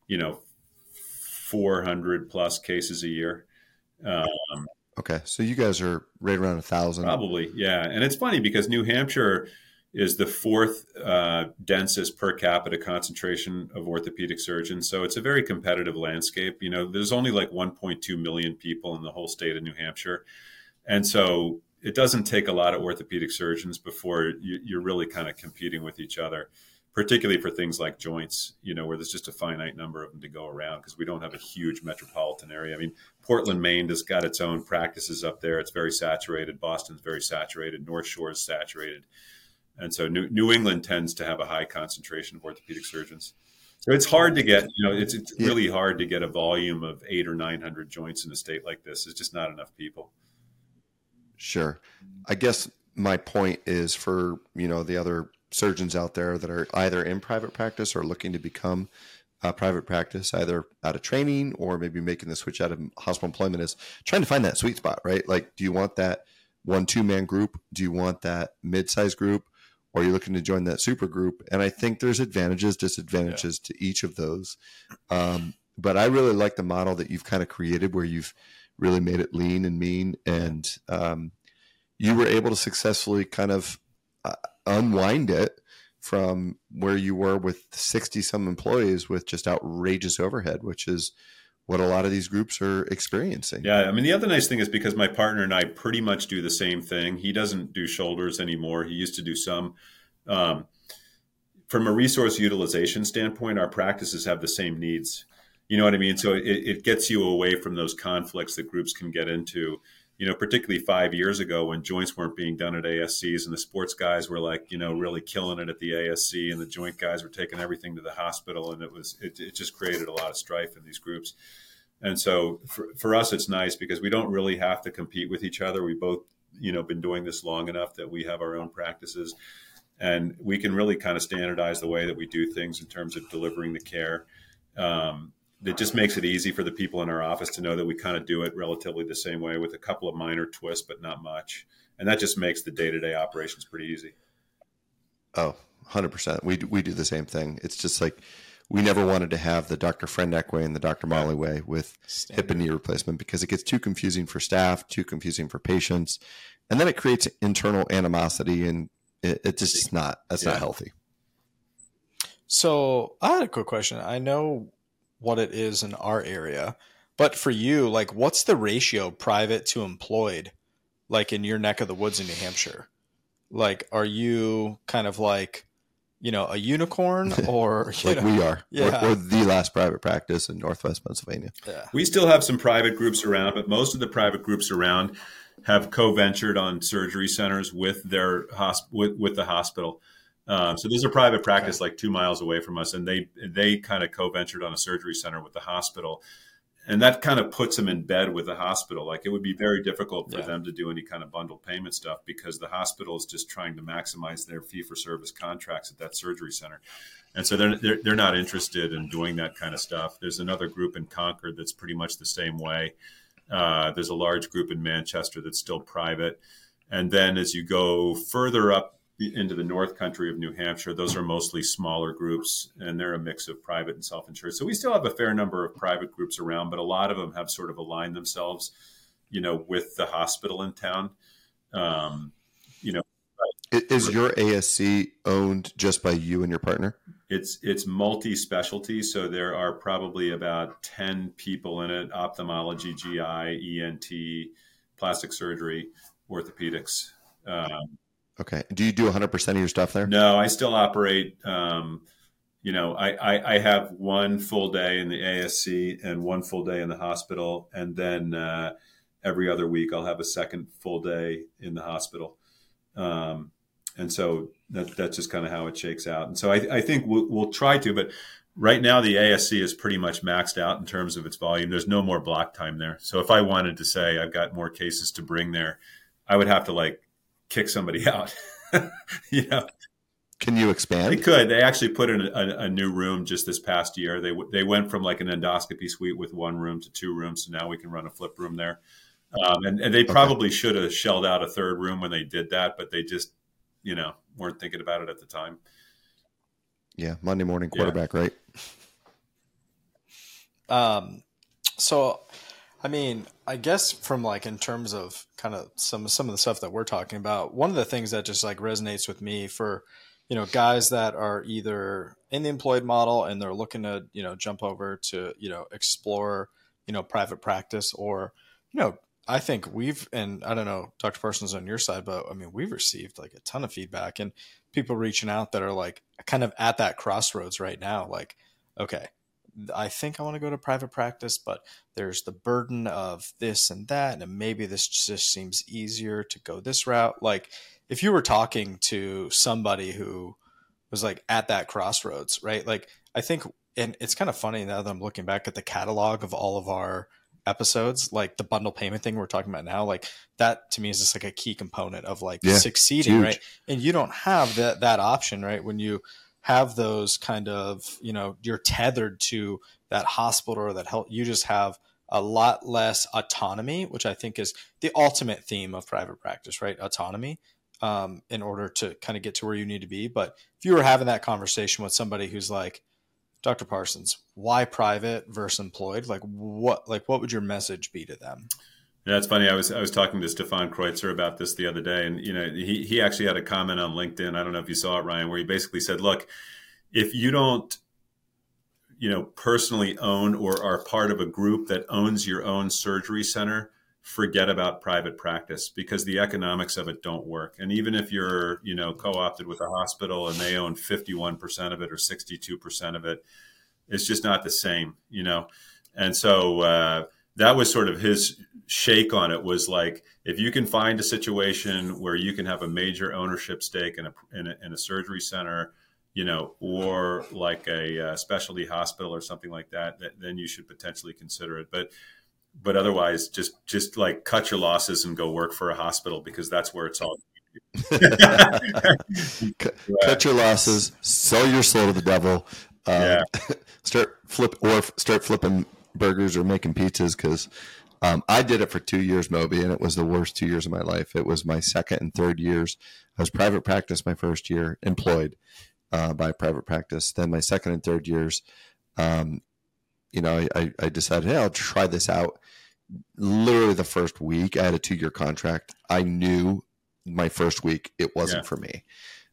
400 plus cases a year. Okay. So you guys are right around 1,000. Probably. Yeah. And it's funny because New Hampshire is the 4th densest per capita concentration of orthopedic surgeons. So it's a very competitive landscape. There's only like 1.2 million people in the whole state of New Hampshire. And so it doesn't take a lot of orthopedic surgeons before you're really kind of competing with each other. particularly for things like joints, where there's just a finite number of them to go around because we don't have a huge metropolitan area. I mean, Portland, Maine has got its own practices up there. It's very saturated. Boston's very saturated. North Shore is saturated. And so New England tends to have a high concentration of orthopedic surgeons. So it's hard to get, it's really hard to get a volume of 800 or 900 joints in a state like this. It's just not enough people. Sure. I guess my point is for, the other surgeons out there that are either in private practice or looking to become private practice, either out of training or maybe making the switch out of hospital employment, is trying to find that sweet spot, right? Like, do you want that 1-2-man group? Do you want that mid-size group? Or are you looking to join that super group? And I think there's advantages, disadvantages to each of those. But I really like the model that you've kind of created where you've really made it lean and mean. And you were able to successfully kind of unwind it from where you were with 60 some employees with just outrageous overhead, which is what a lot of these groups are experiencing. Yeah. I mean, the other nice thing is because my partner and I pretty much do the same thing. He doesn't do shoulders anymore. He used to do some. From a resource utilization standpoint, our practices have the same needs. You know what I mean? So it gets you away from those conflicts that groups can get into. Particularly 5 years ago when joints weren't being done at ASCs and the sports guys were like, really killing it at the ASC and the joint guys were taking everything to the hospital. And it just created a lot of strife in these groups. And so for us, it's nice because we don't really have to compete with each other. We both, been doing this long enough that we have our own practices and we can really kind of standardize the way that we do things in terms of delivering the care. It just makes it easy for the people in our office to know that we kind of do it relatively the same way with a couple of minor twists, but not much. And that just makes the day-to-day operations pretty easy. Oh, 100%. We do the same thing. It's just like we never wanted to have the Dr. Frendeck way and the Dr. Molly way with hip and knee replacement because it gets too confusing for staff, too confusing for patients. And then it creates internal animosity and it just is not healthy. So I had a quick question. I know what it is in our area, but for you, like, what's the ratio private to employed, like in your neck of the woods in New Hampshire? Like, are you kind of like, a unicorn or like we are? Yeah. We're the last private practice in Northwest Pennsylvania. Yeah. We still have some private groups around, but most of the private groups around have co-ventured on surgery centers with their with the hospital. So there's a private practice like 2 miles away from us, and they kind of co-ventured on a surgery center with the hospital. And that kind of puts them in bed with the hospital. Like, it would be very difficult for them to do any kind of bundled payment stuff because the hospital is just trying to maximize their fee-for-service contracts at that surgery center. And so they're not interested in doing that kind of stuff. There's another group in Concord that's pretty much the same way. There's a large group in Manchester that's still private. And then as you go further up into the North Country of New Hampshire, those are mostly smaller groups, and they're a mix of private and self-insured. So we still have a fair number of private groups around, but a lot of them have sort of aligned themselves, with the hospital in town. Is your ASC owned just by you and your partner? It's multi-specialty, so there are probably about 10 people in it: ophthalmology, GI, ENT, plastic surgery, orthopedics. Okay. Do you do 100% of your stuff there? No, I still operate. I have one full day in the ASC and one full day in the hospital. And then every other week I'll have a second full day in the hospital. And so that's just kind of how it shakes out. And so I think we'll try to, but right now the ASC is pretty much maxed out in terms of its volume. There's no more block time there. So if I wanted to say I've got more cases to bring there, I would have to kick somebody out. Can you expand? They could. They actually put in a new room just this past year. They went from an endoscopy suite with one room to 2 rooms, so now we can run a flip room there. And they probably should have shelled out a third room when they did that, but they just weren't thinking about it at the time. Yeah, Monday morning quarterback, right? So, I mean, I guess from in terms of kind of some of the stuff that we're talking about, one of the things that just resonates with me for, guys that are either in the employed model and they're looking to, jump over to, explore, private practice, or, I think and I don't know, Dr. Parsons on your side, but I mean, we've received like a ton of feedback and people reaching out that are like kind of at that crossroads right now. Like, okay, I think I want to go to private practice, but there's the burden of this and that. And maybe this just seems easier to go this route. Like, if you were talking to somebody who was like at that crossroads, right? Like, I think, and it's kind of funny now that I'm looking back at the catalog of all of our episodes, like the bundle payment thing we're talking about now, like that to me is just like a key component of like succeeding, right? And you don't have that option, right? When you have those kind of, you're tethered to that hospital or that health, you just have a lot less autonomy, which I think is the ultimate theme of private practice, right? Autonomy, in order to kind of get to where you need to be. But if you were having that conversation with somebody who's like, Dr. Parsons, why private versus employed? Like what would your message be to them? Yeah, it's funny. I was talking to Stefan Kreutzer about this the other day, and he actually had a comment on LinkedIn. I don't know if you saw it, Ryan, where he basically said, "Look, if you don't, personally own or are part of a group that owns your own surgery center, forget about private practice because the economics of it don't work. And even if you're, co-opted with a hospital and they own 51% of it or 62% of it, it's just not the same, And so that was sort of his shake on it, was like, if you can find a situation where you can have a major ownership stake in a surgery center, or like a specialty hospital or something like that, then you should potentially consider it. But otherwise, just like cut your losses and go work for a hospital, because that's where it's all. Cut your losses, sell your soul to the devil. Start flipping burgers or making pizzas, because I did it for 2 years, Moby, and it was the worst 2 years of my life. It was my second and third years. I was private practice my first year, employed by private practice. Then my second and third years, I decided, hey, I'll try this out. Literally the first week, I had a 2-year contract. I knew my first week it wasn't for me.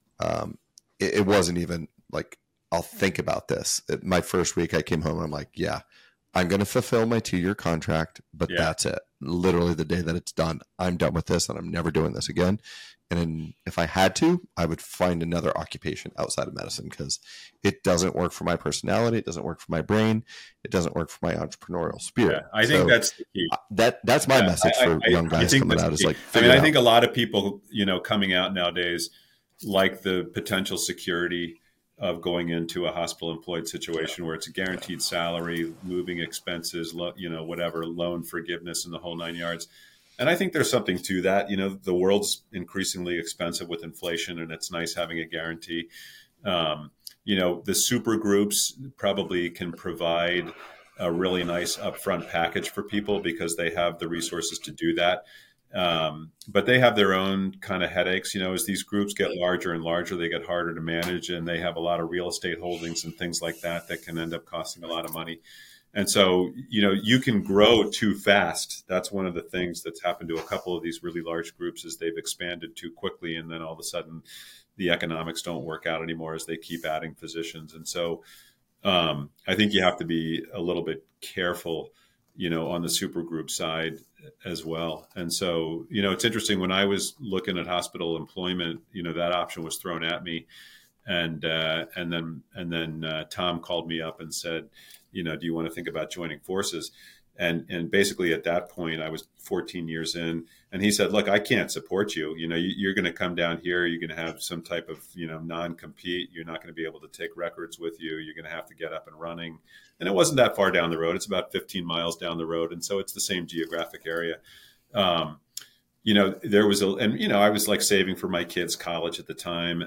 It wasn't even like, I'll think about this. My first week, I came home and I'm like, yeah, I'm going to fulfill my 2-year contract, but that's it. Literally the day that it's done, I'm done with this and I'm never doing this again. And then if I had to, I would find another occupation outside of medicine, because it doesn't work for my personality. It doesn't work for my brain. It doesn't work for my entrepreneurial spirit. Yeah, I think that's the key. That's my message for young guys coming out, is like, I think a lot of people, coming out nowadays, like the potential security of going into a hospital employed situation where it's a guaranteed salary, moving expenses, whatever, loan forgiveness and the whole 9 yards. And I think there's something to that. The world's increasingly expensive with inflation, and it's nice having a guarantee. The super groups probably can provide a really nice upfront package for people because they have the resources to do that. But they have their own kind of headaches. As these groups get larger and larger, they get harder to manage, and they have a lot of real estate holdings and things like that can end up costing a lot of money. And so, you can grow too fast. That's one of the things that's happened to a couple of these really large groups, is they've expanded too quickly. And then all of a sudden the economics don't work out anymore as they keep adding physicians. And so I think you have to be a little bit careful, on the super group side as well. And so, it's interesting, when I was looking at hospital employment, that option was thrown at me. And then Tom called me up and said, do you want to think about joining forces? And basically at that point, I was 14 years in, and he said, look, I can't support you. You're going to come down here. You're going to have some type of, non-compete. You're not going to be able to take records with you. You're going to have to get up and running. And it wasn't that far down the road. It's about 15 miles down the road. And so it's the same geographic area. I was like saving for my kids' college at the time.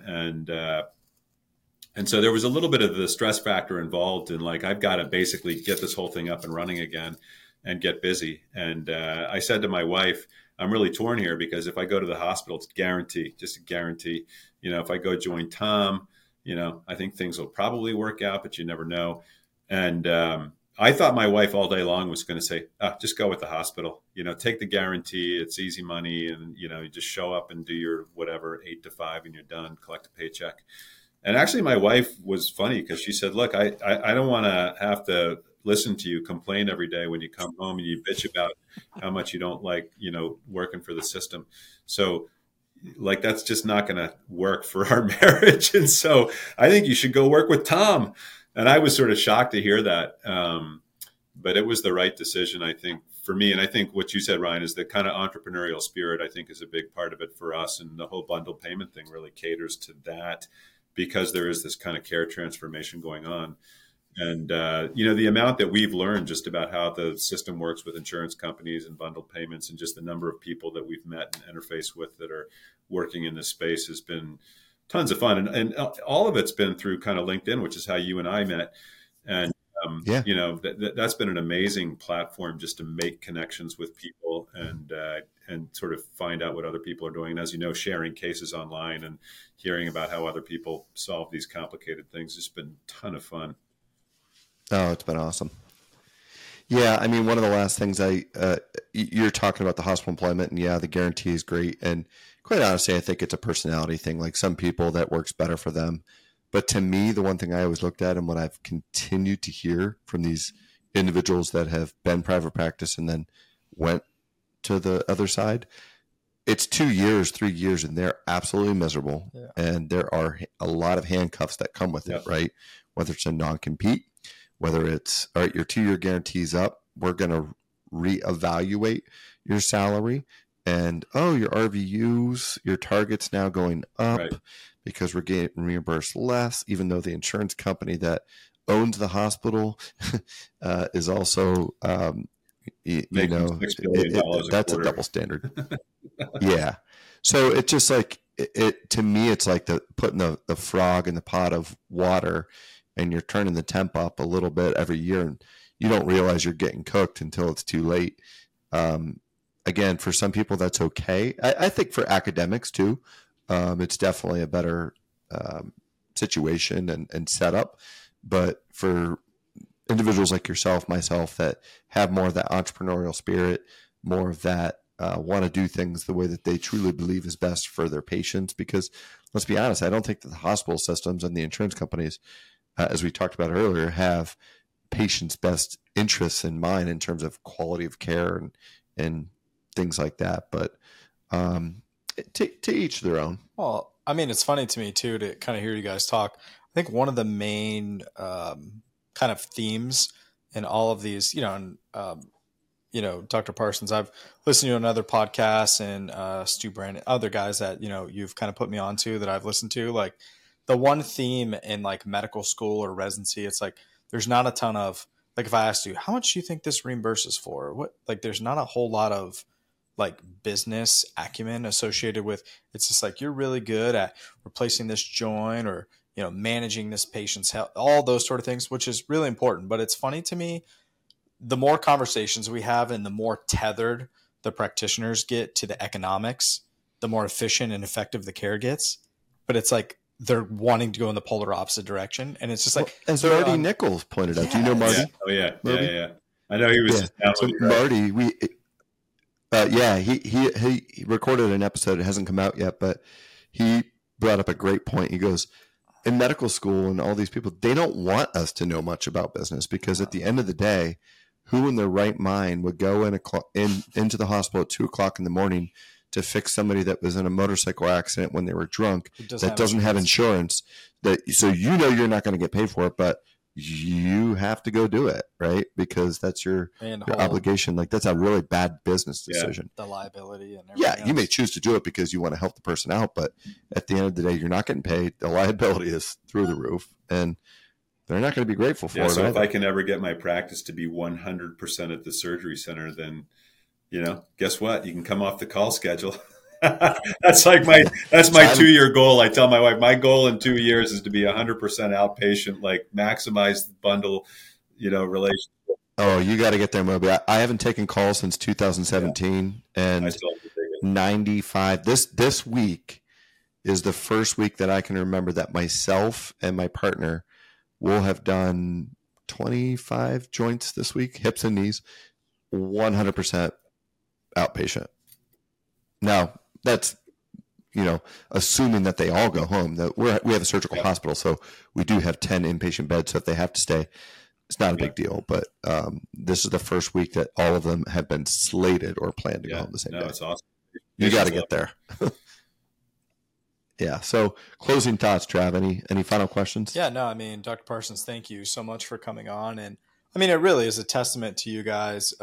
And so there was a little bit of the stress factor involved in, like, I've got to basically get this whole thing up and running again and get busy. And I said to my wife, I'm really torn here, because if I go to the hospital, it's just a guarantee. If I go join Tom, I think things will probably work out, but you never know. And I thought my wife all day long was going to say, just go with the hospital, take the guarantee. It's easy money. And, you just show up and do your whatever, 8 to 5 and you're done, collect a paycheck. And actually, my wife was funny, because she said, look, I don't want to have to listen to you complain every day when you come home and you bitch about how much you don't like, working for the system. So like, that's just not going to work for our marriage. And so I think you should go work with Tom. And I was sort of shocked to hear that. But it was the right decision, I think, for me. And I think what you said, Ryan, is the kind of entrepreneurial spirit, I think, is a big part of it for us. And the whole bundle payment thing really caters to that, because there is this kind of care transformation going on. And, the amount that we've learned just about how the system works with insurance companies and bundled payments, and just the number of people that we've met and interfaced with that are working in this space has been tons of fun. And all of it's been through kind of LinkedIn, which is how you and I met. And, that's been an amazing platform just to make connections with people and sort of find out what other people are doing. And as you know, sharing cases online and hearing about how other people solve these complicated things has been a ton of fun. Oh, it's been awesome. Yeah, I mean, one of the last things you're talking about the hospital employment, and yeah, the guarantee is great. And quite honestly, I think it's a personality thing. Like, some people that works better for them. But to me, the one thing I always looked at, and what I've continued to hear from these individuals that have been private practice and then went to the other side, it's 2 years, 3 years, and they're absolutely miserable. Yeah. And there are a lot of handcuffs that come with it, right? Whether it's a non-compete, whether it's, all right, your 2-year guarantee's up, we're going to reevaluate your salary, and, your RVUs, your target's now going up. Right. Because we're getting reimbursed less, even though the insurance company that owns the hospital is also, $6 billion that's a double standard. Yeah. So it's just like, to me, it's like putting the frog in the pot of water, and you're turning the temp up a little bit every year, and you don't realize you're getting cooked until it's too late. Again, for some people, that's okay. I think for academics too, it's definitely a better situation and setup. But for individuals like yourself, myself, that have more of that entrepreneurial spirit, more of that want to do things the way that they truly believe is best for their patients. Because let's be honest, I don't think that the hospital systems and the insurance companies, as we talked about earlier, have patients' best interests in mind in terms of quality of care and things like that. But to each their own. Well, I mean, it's funny to me too to kind of hear you guys talk. I think one of the main kind of themes in all of these, Dr. Parsons, I've listened to another podcast, and Stu Brandon, other guys that, you've kind of put me onto that I've listened to. Like, the one theme in like medical school or residency, it's like, there's not a ton of, like, if I asked you, how much do you think this reimburses for? What, like, there's not a whole lot of like business acumen associated with, it's just like, you're really good at replacing this joint or, managing this patient's health, all those sort of things, which is really important. But it's funny to me, the more conversations we have and the more tethered the practitioners get to the economics, the more efficient and effective the care gets. But it's like, they're wanting to go in the polar opposite direction. And it's just like, as Marty Nichols pointed out, do you know Marty? Yeah. Oh yeah. Marty? Yeah. I know he was. Yeah. So Marty, he recorded an episode. It hasn't come out yet, but he brought up a great point. He goes, in medical school and all these people, they don't want us to know much about business, because at the end of the day, who in their right mind would go into the hospital at 2:00 in the morning to fix somebody that was in a motorcycle accident when they were drunk, that doesn't have insurance, so you're not going to get paid for it, but you have to go do it, right? Because that's your obligation. Like, that's a really bad business decision. The liability and everything else. You may choose to do it because you want to help the person out, but at the end of the day, you're not getting paid. The liability is through the roof, and they're not going to be grateful for it. So either. If I can ever get my practice to be 100% at the surgery center, then, guess what? You can come off the call schedule. That's my 2-year goal. I tell my wife, my goal in 2 years is to be 100% outpatient, like maximize the bundle, relationship. Oh, you got to get there, Moby. I haven't taken calls since 2017, and I still have to take it. 95. This week is the first week that I can remember that myself and my partner will have done 25 joints this week, hips and knees, 100% outpatient. Now, that's, assuming that they all go home. That we have a surgical hospital, so we do have 10 inpatient beds. So if they have to stay, it's not a big deal. But this is the first week that all of them have been slated or planned to go home the same day. It's awesome. You got to get there. Yeah. So closing thoughts, Trav, any final questions? Yeah, no, I mean, Dr. Parsons, thank you so much for coming on. And I mean, it really is a testament to you guys,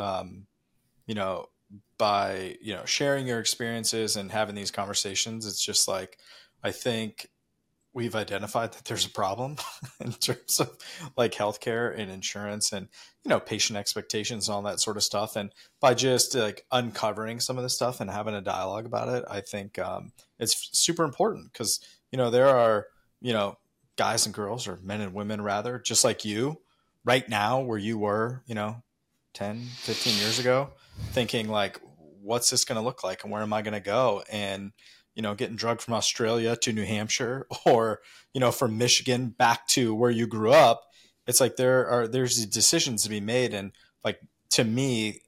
by, sharing your experiences and having these conversations. It's just like, I think we've identified that there's a problem in terms of like healthcare and insurance and, patient expectations and all that sort of stuff. And by just like uncovering some of this stuff and having a dialogue about it, I think it's super important because, there are, guys and girls, or men and women rather, just like you right now where you were, 10, 15 years ago, thinking like, what's this going to look like and where am I going to go? And, getting drugged from Australia to New Hampshire or, from Michigan back to where you grew up. It's like there's decisions to be made. And like, to me,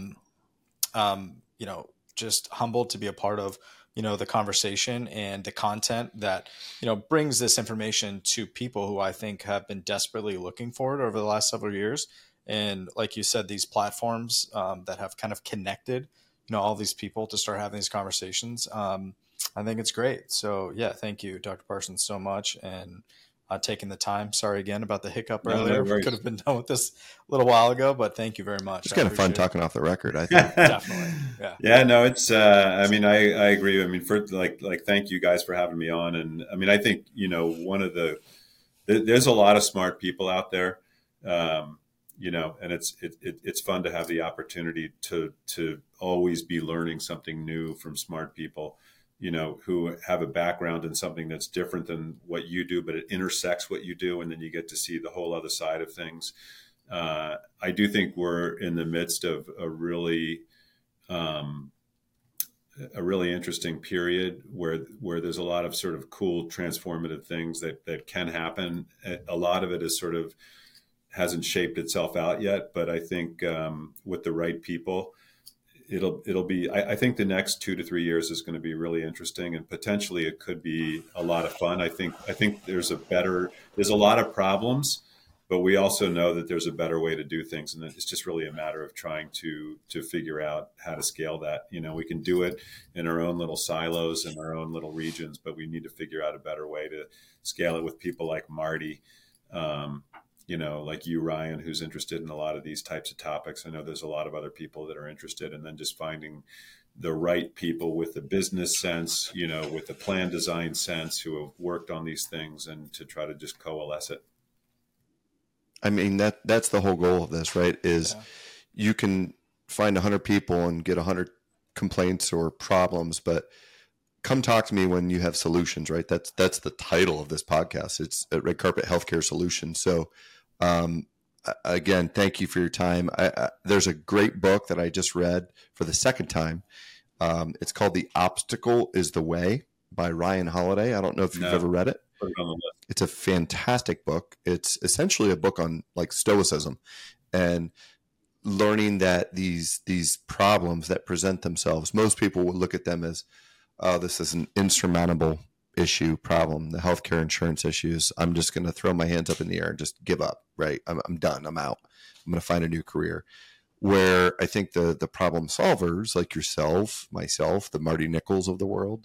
just humbled to be a part of, the conversation and the content that, brings this information to people who I think have been desperately looking for it over the last several years. And like you said, these platforms that have kind of connected, all these people to start having these conversations. I think it's great. So yeah, thank you, Dr. Parsons, so much. And taking the time. Sorry again about the hiccup earlier. We could have been done with this a little while ago, but thank you very much. It's kind of fun talking off the record, I think. Definitely. Yeah. Yeah, no, it's, I agree. I mean, for thank you guys for having me on. And I mean, I think, there's a lot of smart people out there, and it's fun to have the opportunity to always be learning something new from smart people, who have a background in something that's different than what you do, but it intersects what you do. And then you get to see the whole other side of things. I do think we're in the midst of a really interesting period where there's a lot of sort of cool transformative things that can happen. A lot of it is sort of hasn't shaped itself out yet, but I think with the right people, it'll be, I think the next 2 to 3 years is going to be really interesting, and potentially it could be a lot of fun. I think there's a lot of problems, but we also know that there's a better way to do things. And it's just really a matter of trying to figure out how to scale that. We can do it in our own little silos in our own little regions, but we need to figure out a better way to scale it with people like Marty, like you, Ryan, who's interested in a lot of these types of topics. I know there's a lot of other people that are interested, and then just finding the right people with the business sense, with the plan design sense, who have worked on these things, and to try to just coalesce it. I mean, that's the whole goal of this, right? Is you can find 100 people and get 100 complaints or problems, but come talk to me when you have solutions, right? That's the title of this podcast. It's Red Carpet Healthcare Solutions. So, again, thank you for your time. There's a great book that I just read for the second time. It's called The Obstacle is the Way by Ryan Holiday. I don't know if you've ever read it. It's a fantastic book. It's essentially a book on like stoicism and learning that these problems that present themselves, most people would look at them as, oh, this is an insurmountable problem. The healthcare insurance issues, I'm just going to throw my hands up in the air and just give up, right? I'm done. I'm out. I'm going to find a new career. Where I think the problem solvers like yourself, myself, the Marty Nichols of the world,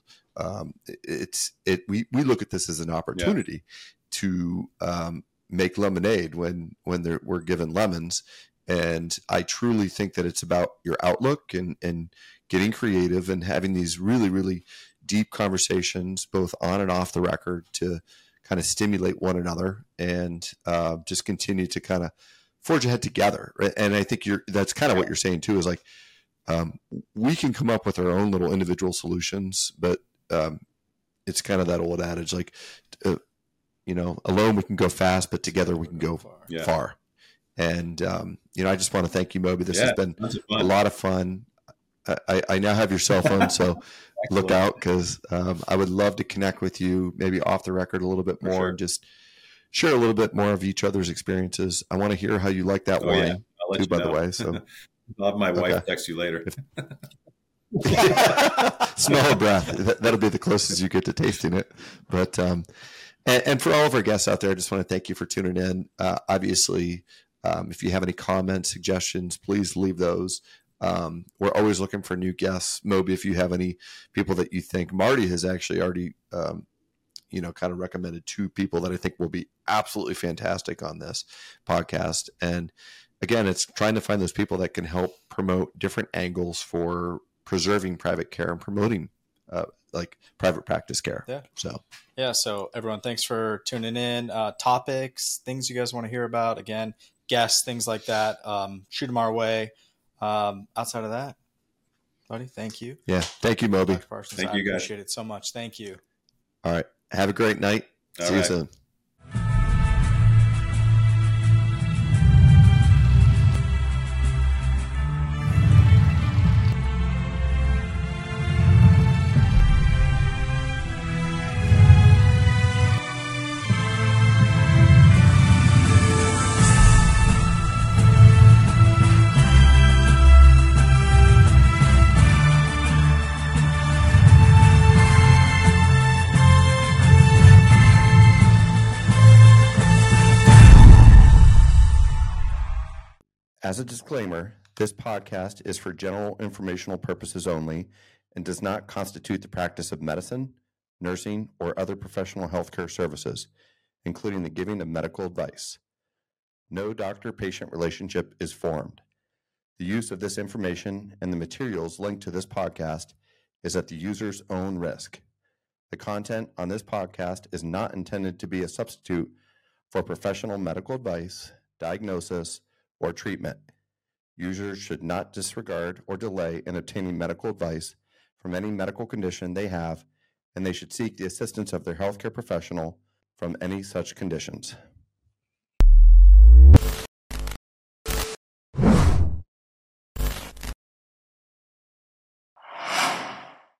we look at this as an opportunity to make lemonade when we're given lemons. And I truly think that it's about your outlook and getting creative and having these really, really deep conversations, both on and off the record, to kind of stimulate one another and just continue to kind of forge ahead together. Right? And I think that's kind of what you're saying too, is like, we can come up with our own little individual solutions, but it's kind of that old adage, like, alone we can go fast, but together we can go far. And, I just want to thank you, Moby. This has been a lot of fun. I now have your cell phone, so look out, because I would love to connect with you, maybe off the record a little bit more, and just share a little bit more of each other's experiences. I want to hear how you like that wine, too, by the way. So I'll have my wife text you later. Smell of breath. That'll be the closest you get to tasting it. But and for all of our guests out there, I just want to thank you for tuning in. Obviously, If you have any comments, suggestions, please leave those. We're always looking for new guests. Moby, if you have any people that you think, Marty has actually already, kind of recommended 2 people that I think will be absolutely fantastic on this podcast. And again, it's trying to find those people that can help promote different angles for preserving private care and promoting like private practice care. So everyone, thanks for tuning in. Topics, things you guys want to hear about, again, guests, things like that, shoot them our way. Outside of that, buddy, thank you. Yeah, thank you, Moby. Dr. Parsons, thank you, guys. I appreciate it so much. Thank you. All right, have a great night. See you soon. As a disclaimer, this podcast is for general informational purposes only and does not constitute the practice of medicine, nursing, or other professional healthcare services, including the giving of medical advice. No doctor-patient relationship is formed. The use of this information and the materials linked to this podcast is at the user's own risk. The content on this podcast is not intended to be a substitute for professional medical advice, diagnosis, or treatment. Users should not disregard or delay in obtaining medical advice from any medical condition they have, and they should seek the assistance of their healthcare professional from any such conditions.